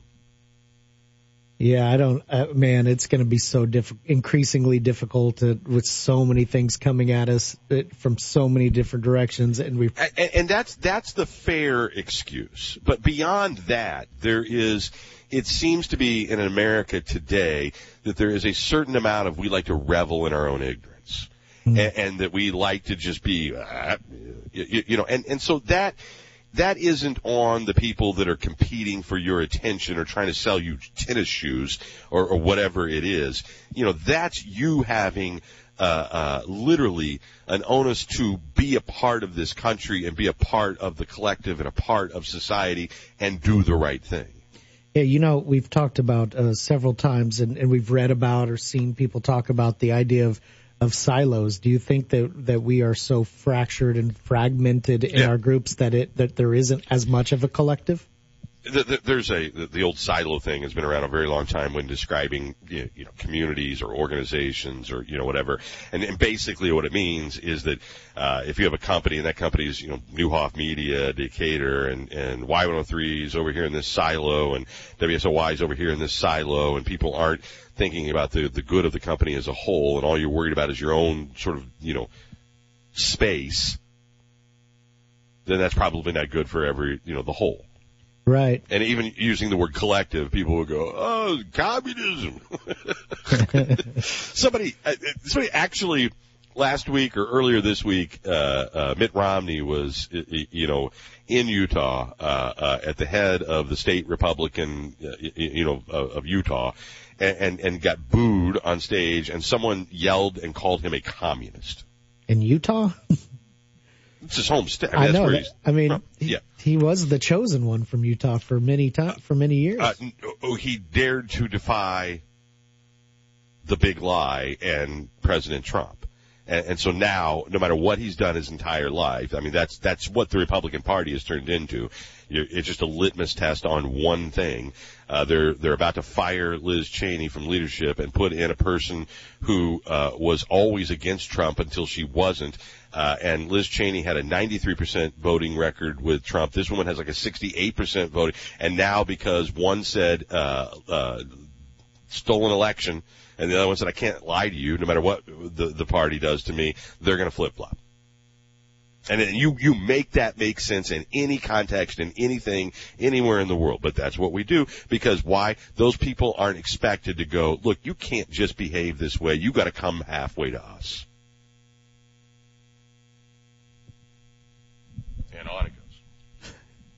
Yeah, I don't, uh, man, it's going to be so diff- increasingly difficult to, with so many things coming at us uh, from so many different directions. And we and, and that's, that's the fair excuse. But beyond that, there is, it seems to be in America today that there is a certain amount of, we like to revel in our own ignorance. Mm-hmm. And, and that we like to just be, uh, you, you know, and, and so that, that isn't on the people that are competing for your attention or trying to sell you tennis shoes or, or whatever it is. You know, that's you having uh, uh, literally an onus to be a part of this country and be a part of the collective and a part of society and do the right thing. Yeah, you know, we've talked about uh, several times and, and we've read about or seen people talk about the idea of of silos. Do you think that, that we are so fractured and fragmented in yeah. our groups that it that there isn't as much of a collective? There's a the old silo thing has been around a very long time when describing you know communities or organizations or you know whatever, and, and basically what it means is that uh, if you have a company and that company is you know Newhoff Media, Decatur, and and Y one oh three is over here in this silo, and W S O Y is over here in this silo, and people aren't thinking about the the good of the company as a whole, and all you're worried about is your own sort of you know space, then that's probably not good for every you know the whole. Right. And even using the word collective, people will go, oh, communism. somebody, somebody actually last week or earlier this week, uh, uh, Mitt Romney was, you know, in Utah, uh, uh, at the head of the state Republican, uh, you know, of, of Utah and, and, and got booed on stage and someone yelled and called him a communist. In Utah? It's his home state. I, mean, I know. Where that, he's I mean, from. he, yeah. he was the chosen one from Utah for many time, for many years. Uh, oh, he dared to defy the big lie and President Trump. And, and so now, no matter what he's done his entire life, I mean, that's that's what the Republican Party has turned into. You're, it's just a litmus test on one thing. Uh, they're they're about to fire Liz Cheney from leadership and put in a person who uh, was always against Trump until she wasn't. Uh, and Liz Cheney had a ninety-three percent voting record with Trump. This woman has like a sixty-eight percent voting. And now because one said uh, uh, stolen election, and the other one said, I can't lie to you, no matter what the, the party does to me, they're going to flip-flop. And then you, you make that make sense in any context, in anything, anywhere in the world. But that's what we do, because why? Those people aren't expected to go, look, you can't just behave this way. You got to come halfway to us. And on it goes.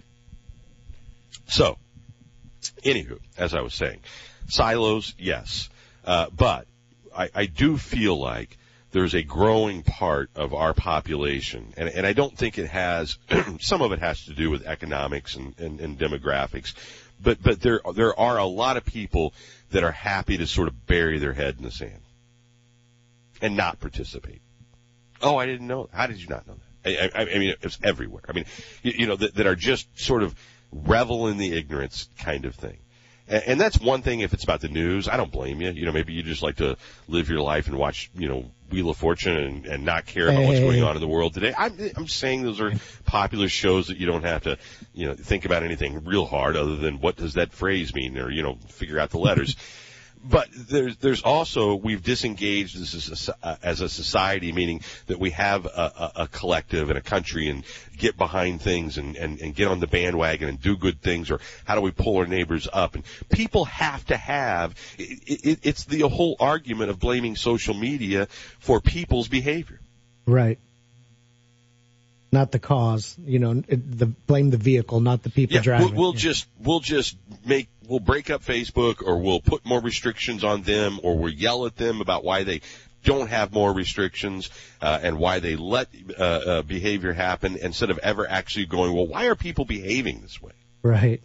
So, anywho, as I was saying, silos, yes. Uh, but I, I do feel like there's a growing part of our population, and, and I don't think it has, some of it has to do with economics and, and, and demographics, but, but there, there are a lot of people that are happy to sort of bury their head in the sand and not participate. Oh, I didn't know. How did you not know that? I, I, I mean, it's everywhere. I mean, you, you know, that, that are just sort of revel in the ignorance kind of thing. And that's one thing if it's about the news. I don't blame you. You know, maybe you just like to live your life and watch, you know, Wheel of Fortune and, and not care about hey. what's going on in the world today. I'm, I'm saying those are popular shows that you don't have to, you know, think about anything real hard other than what does that phrase mean or, you know, figure out the letters. But there's, there's also, we've disengaged as a, as a society, meaning that we have a, a, a collective and a country and get behind things and, and, and get on the bandwagon and do good things, or how do we pull our neighbors up? And people have to have, it, it, it's the whole argument of blaming social media for people's behavior. Right. Not the cause, you know, the blame the vehicle, not the people yeah, driving. We'll, we'll yeah. just, we'll just make, we'll break up Facebook, or we'll put more restrictions on them, or we'll yell at them about why they don't have more restrictions, uh, and why they let, uh, uh, behavior happen, instead of ever actually going, well, why are people behaving this way? Right.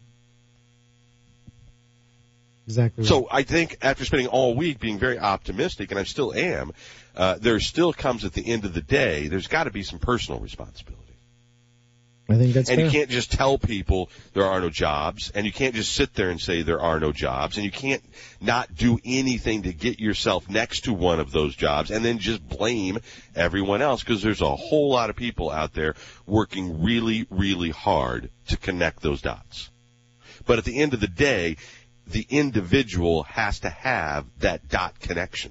Exactly right. So I think after spending all week being very optimistic, and I still am, uh, there still comes at the end of the day, there's got to be some personal responsibility. I think that's And fair. you can't just tell people there are no jobs, and you can't just sit there and say there are no jobs, and you can't not do anything to get yourself next to one of those jobs and then just blame everyone else, because there's a whole lot of people out there working really, really hard to connect those dots. But at the end of the day, the individual has to have that dot connection.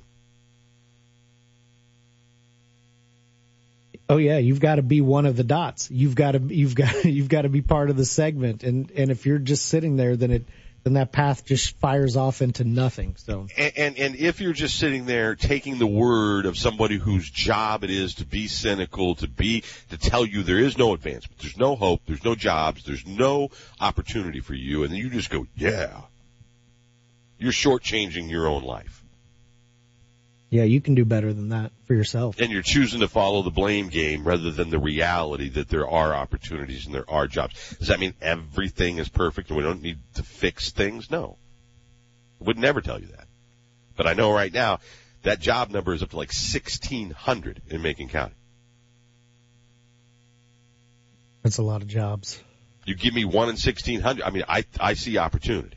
Oh yeah, you've got to be one of the dots. You've got to you've got you've got to be part of the segment. And and if you're just sitting there, then it then that path just fires off into nothing. So and and, and if you're just sitting there taking the word of somebody whose job it is to be cynical, to be to tell you there is no advancement, there's no hope, there's no jobs, there's no opportunity for you, and then you just go, yeah. You're shortchanging your own life. Yeah, you can do better than that for yourself. And you're choosing to follow the blame game rather than the reality that there are opportunities and there are jobs. Does that mean everything is perfect and we don't need to fix things? No. I would never tell you that. But I know right now that job number is up to like sixteen hundred in Macon County. That's a lot of jobs. You give me one in sixteen hundred. I mean, I, I see opportunity.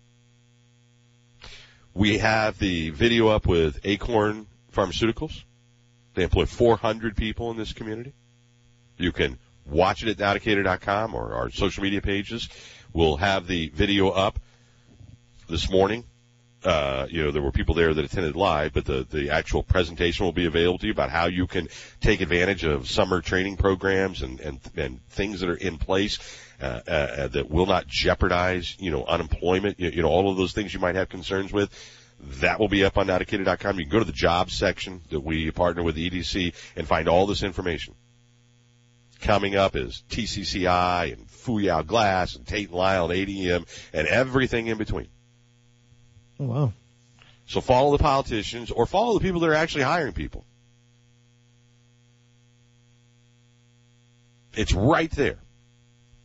We have the video up with Acorn Pharmaceuticals. They employ four hundred people in this community. You can watch it at now decatur dot com or our social media pages. We'll have the video up this morning. Uh, you know, there were people there that attended live, but the, the actual presentation will be available to you about how you can take advantage of summer training programs and, and, and things that are in place, uh, uh, that will not jeopardize, you know, unemployment, you, you know, all of those things you might have concerns with. That will be up on now decatur dot com. You can go to the jobs section that we partner with E D C and find all this information. Coming up is T C C I and Fuyao Glass and Tate and Lyle and A D M and everything in between. Oh, wow. So follow the politicians or follow the people that are actually hiring people. It's right there.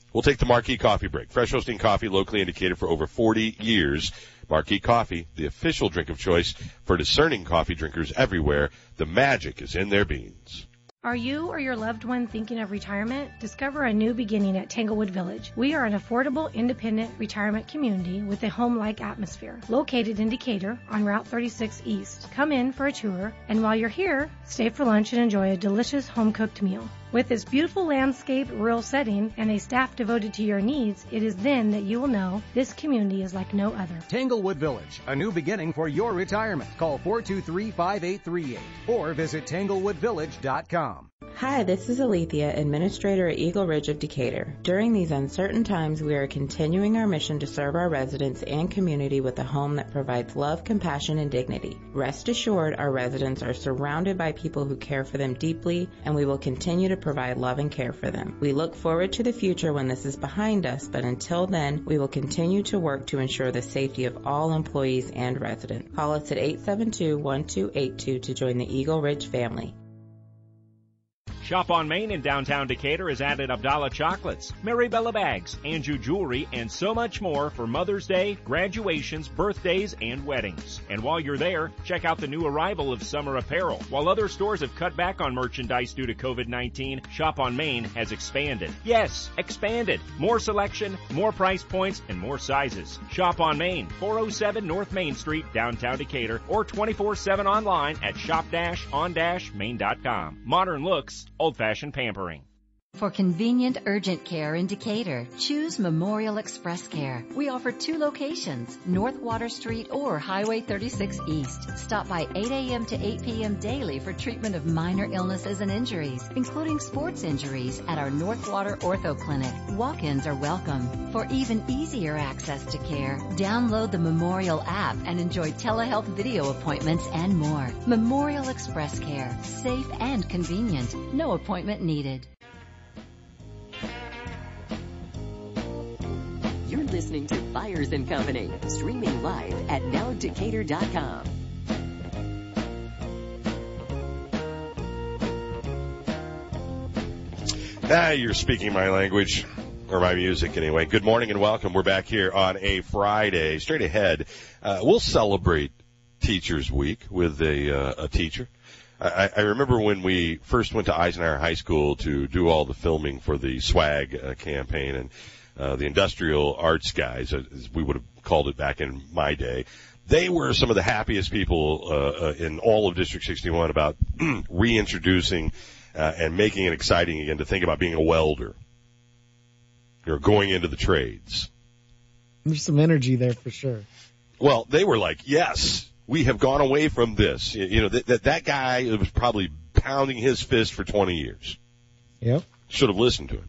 We'll take the Marquee Coffee break. Fresh roasting coffee, locally indicated for over forty years. Marquee Coffee, the official drink of choice for discerning coffee drinkers everywhere. The magic is in their beans. Are you or your loved one thinking of retirement? Discover a new beginning at Tanglewood Village. We are an affordable, independent retirement community with a home-like atmosphere. Located in Decatur on Route thirty-six East. Come in for a tour, and while you're here, stay for lunch and enjoy a delicious home-cooked meal. With this beautiful landscape, rural setting, and a staff devoted to your needs, it is then that you will know this community is like no other. Tanglewood Village, a new beginning for your retirement. Call four two three, five eight three eight or visit tanglewood village dot com. Hi, this is Alethea, Administrator at Eagle Ridge of Decatur. During these uncertain times, we are continuing our mission to serve our residents and community with a home that provides love, compassion, and dignity. Rest assured, our residents are surrounded by people who care for them deeply, and we will continue to provide love and care for them. We look forward to the future when this is behind us, but until then, we will continue to work to ensure the safety of all employees and residents. Call us at eight seven two, one two eight two to join the Eagle Ridge family. Shop on Main in downtown Decatur has added Abdallah Chocolates, Maribella Bags, Anju Jewelry, and so much more for Mother's Day, graduations, birthdays, and weddings. And while you're there, check out the new arrival of summer apparel. While other stores have cut back on merchandise due to covid nineteen, Shop on Main has expanded. Yes, expanded. More selection, more price points, and more sizes. Shop on Main, four oh seven North Main Street, downtown Decatur, or twenty-four seven online at shop on main dot com. Modern looks, old-fashioned pampering. For convenient urgent care in Decatur, choose Memorial Express Care. We offer two locations, North Water Street or Highway thirty-six East. Stop by eight a.m. to eight p.m. daily for treatment of minor illnesses and injuries, including sports injuries at our North Water Ortho Clinic. Walk-ins are welcome. For even easier access to care, download the Memorial app and enjoy telehealth video appointments and more. Memorial Express Care, safe and convenient. No appointment needed. You're listening to Byers and Company, streaming live at now decatur dot com. Ah, you're speaking my language, or my music anyway. Good morning and welcome. We're back here on a Friday. Straight ahead, uh, we'll celebrate Teachers Week with a, uh, a teacher. I, I remember when we first went to Eisenhower High School to do all the filming for the SWAG uh, campaign, and Uh, the industrial arts guys, as we would have called it back in my day, they were some of the happiest people uh, uh, in all of District sixty-one about reintroducing uh, and making it exciting again to think about being a welder or going into the trades. There's some energy there for sure. Well, they were like, yes, we have gone away from this. You, you know, that, that that guy was probably pounding his fist for twenty years. Yep. Should have listened to him.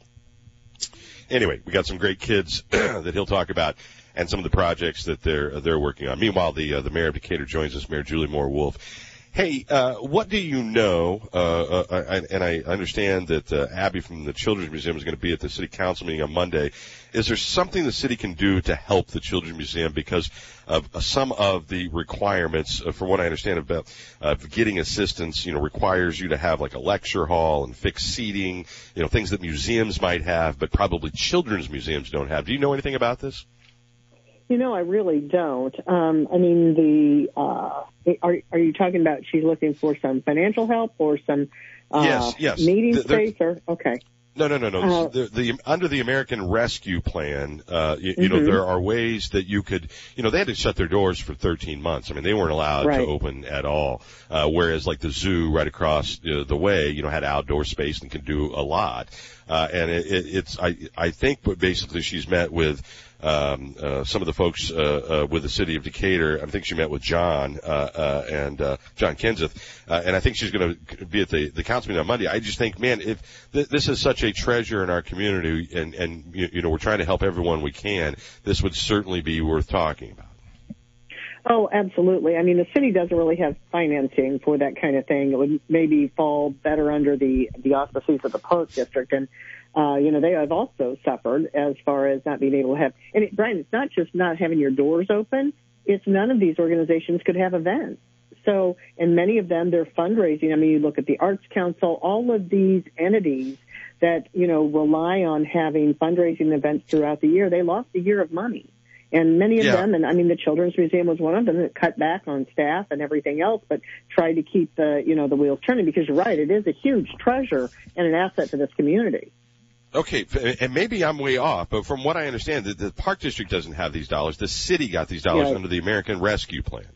Anyway, we got some great kids that he'll talk about and some of the projects that they're they're working on. Meanwhile, the uh, the mayor of Decatur joins us, Mayor Julie Moore Wolf. Hey, uh, what do you know? Uh, uh, and I understand that uh, Abby from the Children's Museum is going to be at the city council meeting on Monday. Is there something the city can do to help the Children's Museum because of uh, some of the requirements, uh, from what I understand about uh, getting assistance, you know, requires you to have like a lecture hall and fixed seating, you know, things that museums might have, but probably children's museums don't have. Do you know anything about this? You know, I really don't. Um, I mean, the uh, are are you talking about she's looking for some financial help or some uh, yes, yes. meeting The, space? Or okay. No, no, no, no. Uh, the, the under the American Rescue Plan, uh, you, you mm-hmm. know, there are ways that you could, you know, they had to shut their doors for thirteen months. I mean, they weren't allowed right. to open at all. Uh, whereas like the zoo right across uh, the way, you know, had outdoor space and could do a lot. Uh, and it, it, it's, I, I think, but basically she's met with, um, uh, some of the folks, uh, uh, with the city of Decatur. I think she met with John, uh, uh, and, uh, John Kenseth. Uh, and I think she's going to be at the, the council meeting on Monday. I just think, man, if th- this is such a treasure in our community and, and, you, you know, we're trying to help everyone we can, this would certainly be worth talking about. Oh, absolutely. I mean, the city doesn't really have financing for that kind of thing. It would maybe fall better under the, the auspices of the Polk District. And, uh, you know, they have also suffered as far as not being able to have, and it, Brian, it's not just not having your doors open. It's none of these organizations could have events. So, and many of them, they're fundraising. I mean, you look at the Arts Council, all of these entities that, you know, rely on having fundraising events throughout the year, they lost a year of money. And many of Yeah. them, and I mean, the Children's Museum was one of them that cut back on staff and everything else, but tried to keep the, you know, the wheels turning, because you're right, it is a huge treasure and an asset to this community. Okay, and maybe I'm way off, but from what I understand, the, the Park District doesn't have these dollars. The city got these dollars Right. under the American Rescue Plan.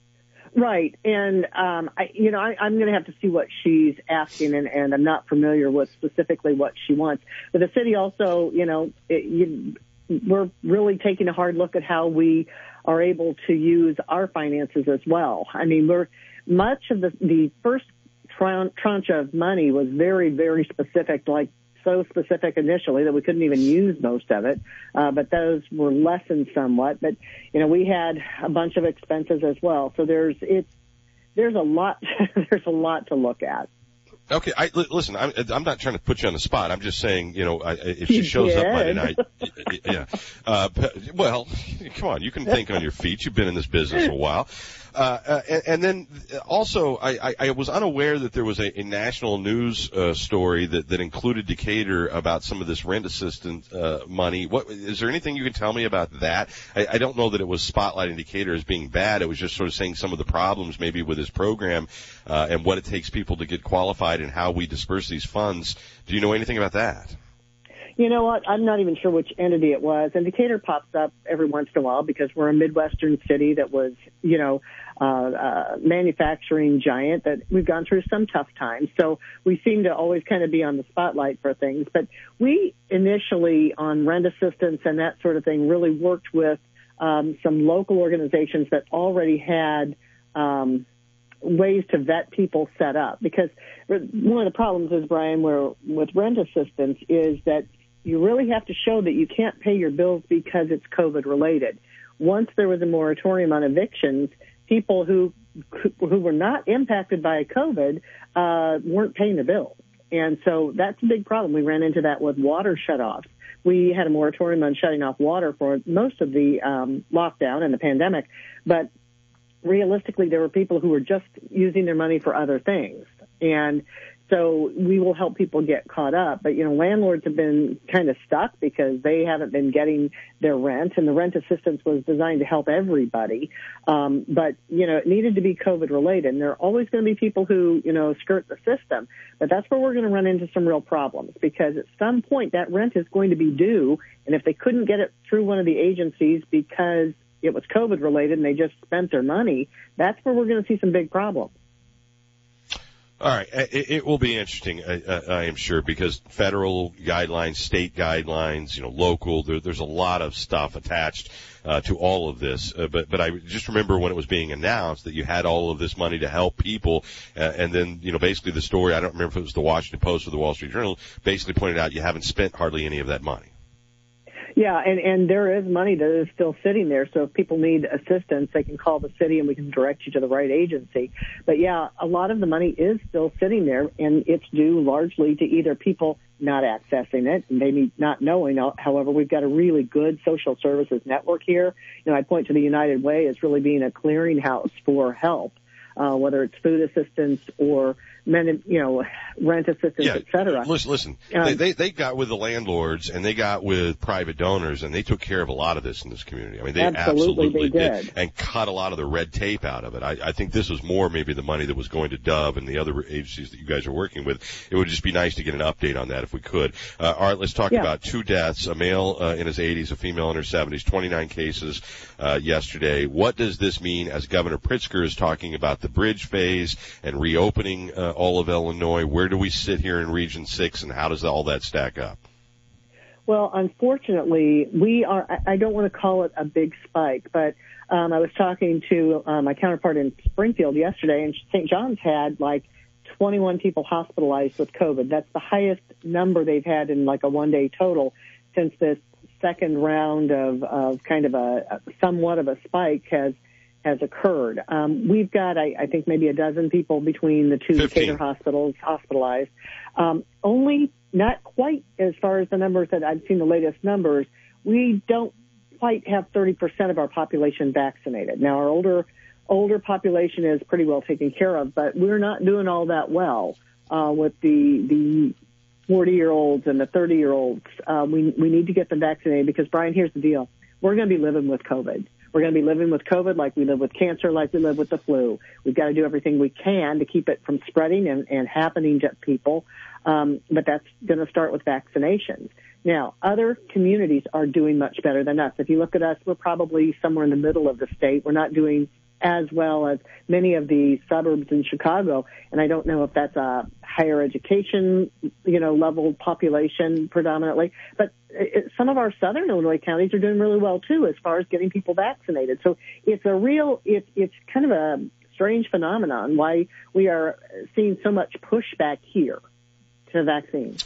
Right, and um, I, you know, I, I'm going to have to see what she's asking, and, and I'm not familiar with specifically what she wants. But the city also, you know, it, you, we're really taking a hard look at how we are able to use our finances as well. I mean, we're much of the the first tran- tranche of money was very, very specific, like so specific initially that we couldn't even use most of it. Uh, but those were lessened somewhat. But, you know, we had a bunch of expenses as well. So there's, it's, there's a lot, there's a lot to look at. Okay, I, li- listen, I'm, I'm not trying to put you on the spot. I'm just saying, you know, I, if she shows You up Monday did. night, y- y- yeah. Uh, but- well, come on, you can think on your feet. You've been in this business a while. Uh, uh, and, and then also, I, I, I was unaware that there was a, a national news uh, story that, that included Decatur about some of this rent assistance uh, money. What is there anything you can tell me about that? I, I don't know that it was spotlighting Decatur as being bad. It was just sort of saying some of the problems maybe with this program uh, and what it takes people to get qualified and how we disperse these funds. Do you know anything about that? You know what? I'm not even sure which entity it was. And Decatur pops up every once in a while because we're a Midwestern city that was, you know, uh, uh, manufacturing giant that we've gone through some tough times. So we seem to always kind of be on the spotlight for things. But we initially on rent assistance and that sort of thing really worked with um, some local organizations that already had um, ways to vet people set up. Because one of the problems is, Brian, where with rent assistance is that you really have to show that you can't pay your bills because it's COVID related. Once there was a moratorium on evictions, people who who were not impacted by COVID uh, weren't paying the bills. And so that's a big problem. We ran into that with water shutoffs. We had a moratorium on shutting off water for most of the um, lockdown and the pandemic, but realistically, there were people who were just using their money for other things. And so we will help people get caught up. But, you know, landlords have been kind of stuck because they haven't been getting their rent, and the rent assistance was designed to help everybody. Um, but, you know, it needed to be COVID related. And there are always going to be people who, you know, skirt the system. But that's where we're going to run into some real problems, because at some point that rent is going to be due. And if they couldn't get it through one of the agencies because it was COVID related and they just spent their money, that's where we're going to see some big problems. All right. It, it will be interesting, I, I am sure, because federal guidelines, state guidelines, you know, local, there, there's a lot of stuff attached uh, to all of this. Uh, but, but I just remember when it was being announced that you had all of this money to help people. Uh, and then, you know, basically the story, I don't remember if it was the Washington Post or the Wall Street Journal, basically pointed out you haven't spent hardly any of that money. Yeah, and, and there is money that is still sitting there. So if people need assistance, they can call the city and we can direct you to the right agency. But yeah, a lot of the money is still sitting there, and it's due largely to either people not accessing it, maybe not knowing. However, we've got a really good social services network here. You know, I point to the United Way as really being a clearinghouse for help, uh, whether it's food assistance or men, you know, rent assistance, yeah, et cetera. Listen, listen. Um, they, they they got with the landlords and they got with private donors, and they took care of a lot of this in this community. I mean, they absolutely, absolutely they did. did and cut a lot of the red tape out of it. I, I think this was more maybe the money that was going to Dove and the other agencies that you guys are working with. It would just be nice to get an update on that if we could. Uh, all right, let's talk Yeah. about two deaths: a male uh, in his eighties, a female in her seventies. twenty-nine cases uh, yesterday. What does this mean as Governor Pritzker is talking about the bridge phase and reopening uh, all of Illinois? Where do we sit here in Region six, and how does all that stack up? Well, unfortunately, we are, I don't want to call it a big spike, but um, I was talking to uh, my counterpart in Springfield yesterday, and Saint John's had like twenty-one people hospitalized with COVID. That's the highest number they've had in like a one-day total since this second round of, of kind of a, a somewhat of a spike has has occurred. Um, we've got, I, I think, maybe a dozen people between the two Decatur hospitals hospitalized. Um, only not quite as far as the numbers that I've seen the latest numbers. We don't quite have thirty percent of our population vaccinated. Now, our older older population is pretty well taken care of, but we're not doing all that well uh, with the the forty-year-olds and the thirty-year-olds. Uh, we we need to get them vaccinated because, Brian, here's the deal. We're going to be living with COVID. We're going to be living with COVID like we live with cancer, like we live with the flu. We've got to do everything we can to keep it from spreading and, and happening to people. Um, but that's going to start with vaccinations. Now, other communities are doing much better than us. If you look at us, we're probably somewhere in the middle of the state. We're not doing as well as many of the suburbs in Chicago. And I don't know if that's a higher education, you know, level population predominantly. But it, some of our southern Illinois counties are doing really well, too, as far as getting people vaccinated. So it's a real, it, it's kind of a strange phenomenon why we are seeing so much pushback here to vaccines.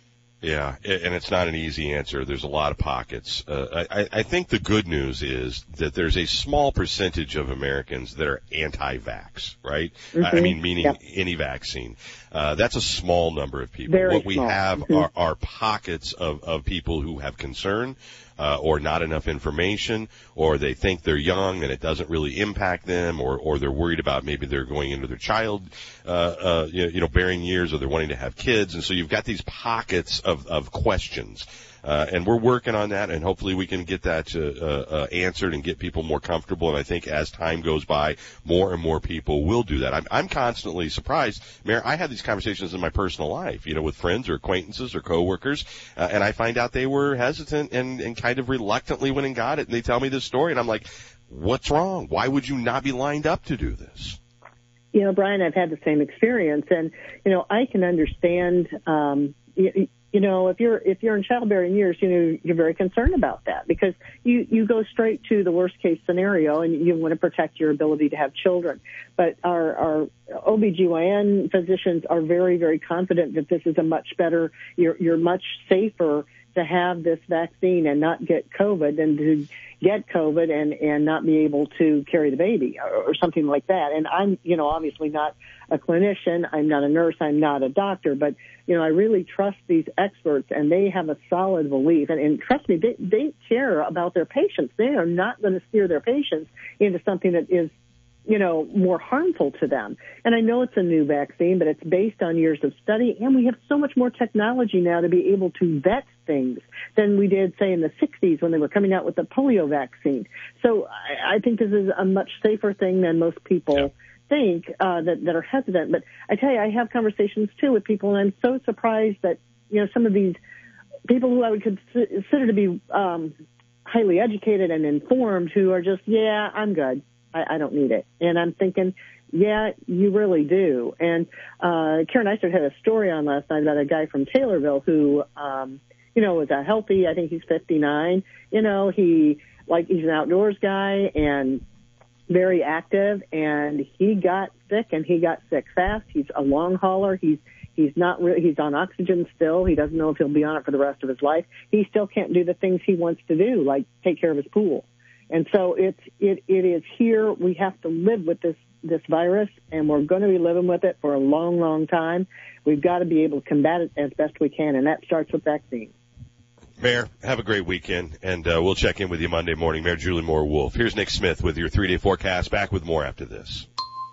Yeah, and it's not an easy answer. There's a lot of pockets. Uh, I, I think the good news is that there's a small percentage of Americans that are anti-vax, right? Mm-hmm. I mean, meaning yep. any vaccine. Uh, that's a small number of people. Very what we small. have mm-hmm. are, are pockets of, of people who have concern. Uh, or not enough information, or they think they're young and it doesn't really impact them, or, or they're worried about maybe they're going into their child, uh, uh, you know, you know, bearing years, or they're wanting to have kids. And so you've got these pockets of, of questions. Uh, and we're working on that, and hopefully we can get that uh, uh, answered and get people more comfortable. And I think as time goes by, more and more people will do that. I'm, I'm constantly surprised. Mayor, I have these conversations in my personal life, you know, with friends or acquaintances or coworkers, uh, and I find out they were hesitant and, and kind of reluctantly went and got it. And they tell me this story, and I'm like, what's wrong? Why would you not be lined up to do this? You know, Brian, I've had the same experience, and, you know, I can understand, um, you, You know, if you're if you're in childbearing years, you know, you're very concerned about that because you, you go straight to the worst case scenario and you want to protect your ability to have children. But our, our O B G Y N physicians are very, very confident that this is a much better, you're, you're much safer to have this vaccine and not get COVID than to get COVID and, and not be able to carry the baby or, or something like that. And I'm, you know, obviously not a clinician. I'm not a nurse. I'm not a doctor. But, you know, I really trust these experts, and they have a solid belief. And, and trust me, they, they care about their patients. They are not going to steer their patients into something that is, you know, more harmful to them. And I know it's a new vaccine, but it's based on years of study, and we have so much more technology now to be able to vet things than we did, say, in the sixties when they were coming out with the polio vaccine. So I, I think this is a much safer thing than most people yeah. think uh, that, that are hesitant. But I tell you, I have conversations, too, with people, and I'm so surprised that, you know, some of these people who I would consider to be um, highly educated and informed who are just, yeah, I'm good. I, I don't need it. And I'm thinking, yeah, you really do. And uh, Karen Eisert had a story on last night about a guy from Taylorville who, um, you know, was a healthy, I think he's fifty-nine. You know, he, like, he's an outdoors guy and very active, and he got sick, and he got sick fast. He's a long hauler. He's He's not really, he's on oxygen still. He doesn't know if he'll be on it for the rest of his life. He still can't do the things he wants to do, like take care of his pool. And so it's, it, it is here. We have to live with this, this virus, and we're going to be living with it for a long, long time. We've got to be able to combat it as best we can, and that starts with vaccines. Mayor, have a great weekend, and uh, we'll check in with you Monday morning. Mayor Julie Moore Wolf. Here's Nick Smith with your three-day forecast. Back with more after this.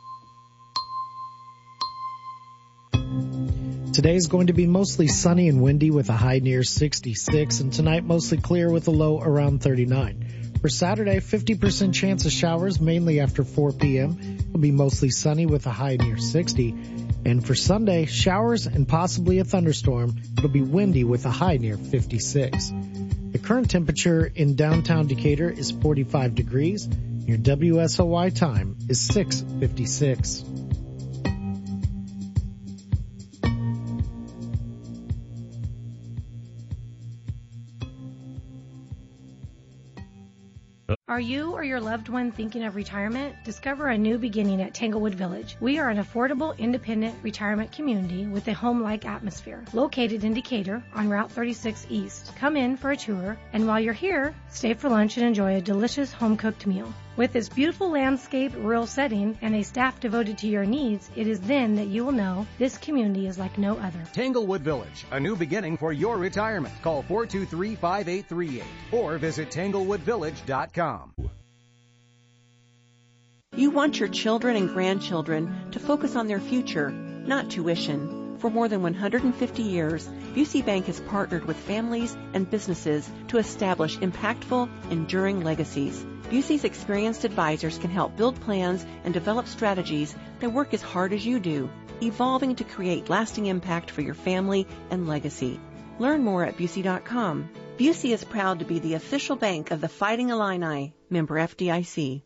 Today is going to be mostly sunny and windy with a high near sixty-six, and tonight mostly clear with a low around thirty-nine. For Saturday, fifty percent chance of showers, mainly after four p.m. It'll be mostly sunny with a high near sixty. And for Sunday, showers and possibly a thunderstorm. It'll be windy with a high near fifty-six. The current temperature in downtown Decatur is forty-five degrees. Your W S O Y time is six fifty-six. Are you or your loved one thinking of retirement? Discover a new beginning at Tanglewood Village. We are an affordable, independent retirement community with a home-like atmosphere. Located in Decatur on Route thirty-six East. Come in for a tour, and while you're here, stay for lunch and enjoy a delicious home-cooked meal. With its beautiful landscape, rural setting, and a staff devoted to your needs, it is then that you will know this community is like no other. Tanglewood Village, a new beginning for your retirement. Call four two three, five eight three eight or visit tanglewood village dot com. You want your children and grandchildren to focus on their future, not tuition. For more than one hundred fifty years, Busey Bank has partnered with families and businesses to establish impactful, enduring legacies. Busey's experienced advisors can help build plans and develop strategies that work as hard as you do, evolving to create lasting impact for your family and legacy. Learn more at Busey dot com. Busey is proud to be the official bank of the Fighting Illini, member F D I C.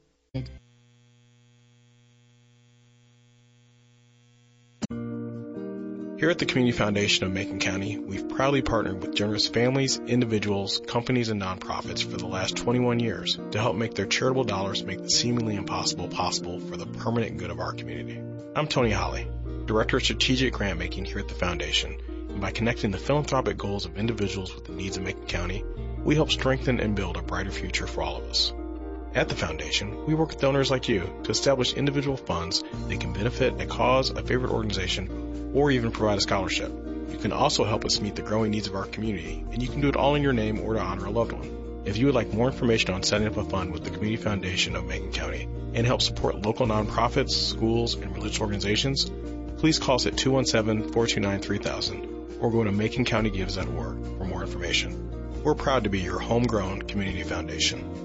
Here at the Community Foundation of Macon County, we've proudly partnered with generous families, individuals, companies, and nonprofits for the last twenty-one years to help make their charitable dollars make the seemingly impossible possible for the permanent good of our community. I'm Tony Holly, Director of Strategic Grant Making here at the Foundation, and by connecting the philanthropic goals of individuals with the needs of Macon County, we help strengthen and build a brighter future for all of us. At the Foundation, we work with donors like you to establish individual funds that can benefit a cause, a favorite organization, or even provide a scholarship. You can also help us meet the growing needs of our community, and you can do it all in your name or to honor a loved one. If you would like more information on setting up a fund with the Community Foundation of Macon County and help support local nonprofits, schools, and religious organizations, please call us at two one seven, four two nine, three thousand or go to macon county gives dot org for more information. We're proud to be your homegrown community foundation.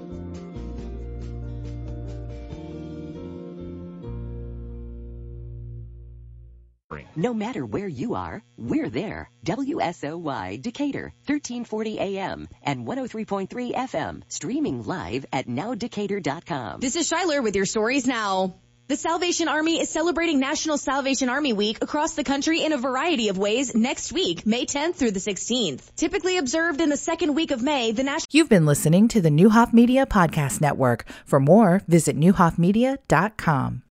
No matter where you are, we're there. W S O Y Decatur, thirteen forty A M and one oh three point three F M, streaming live at now decatur dot com. This is Shyler with your stories now. The Salvation Army is celebrating National Salvation Army Week across the country in a variety of ways next week, May tenth through the sixteenth. Typically observed in the second week of May, the National... You've been listening to the Neuhoff Media Podcast Network. For more, visit neuhoff media dot com.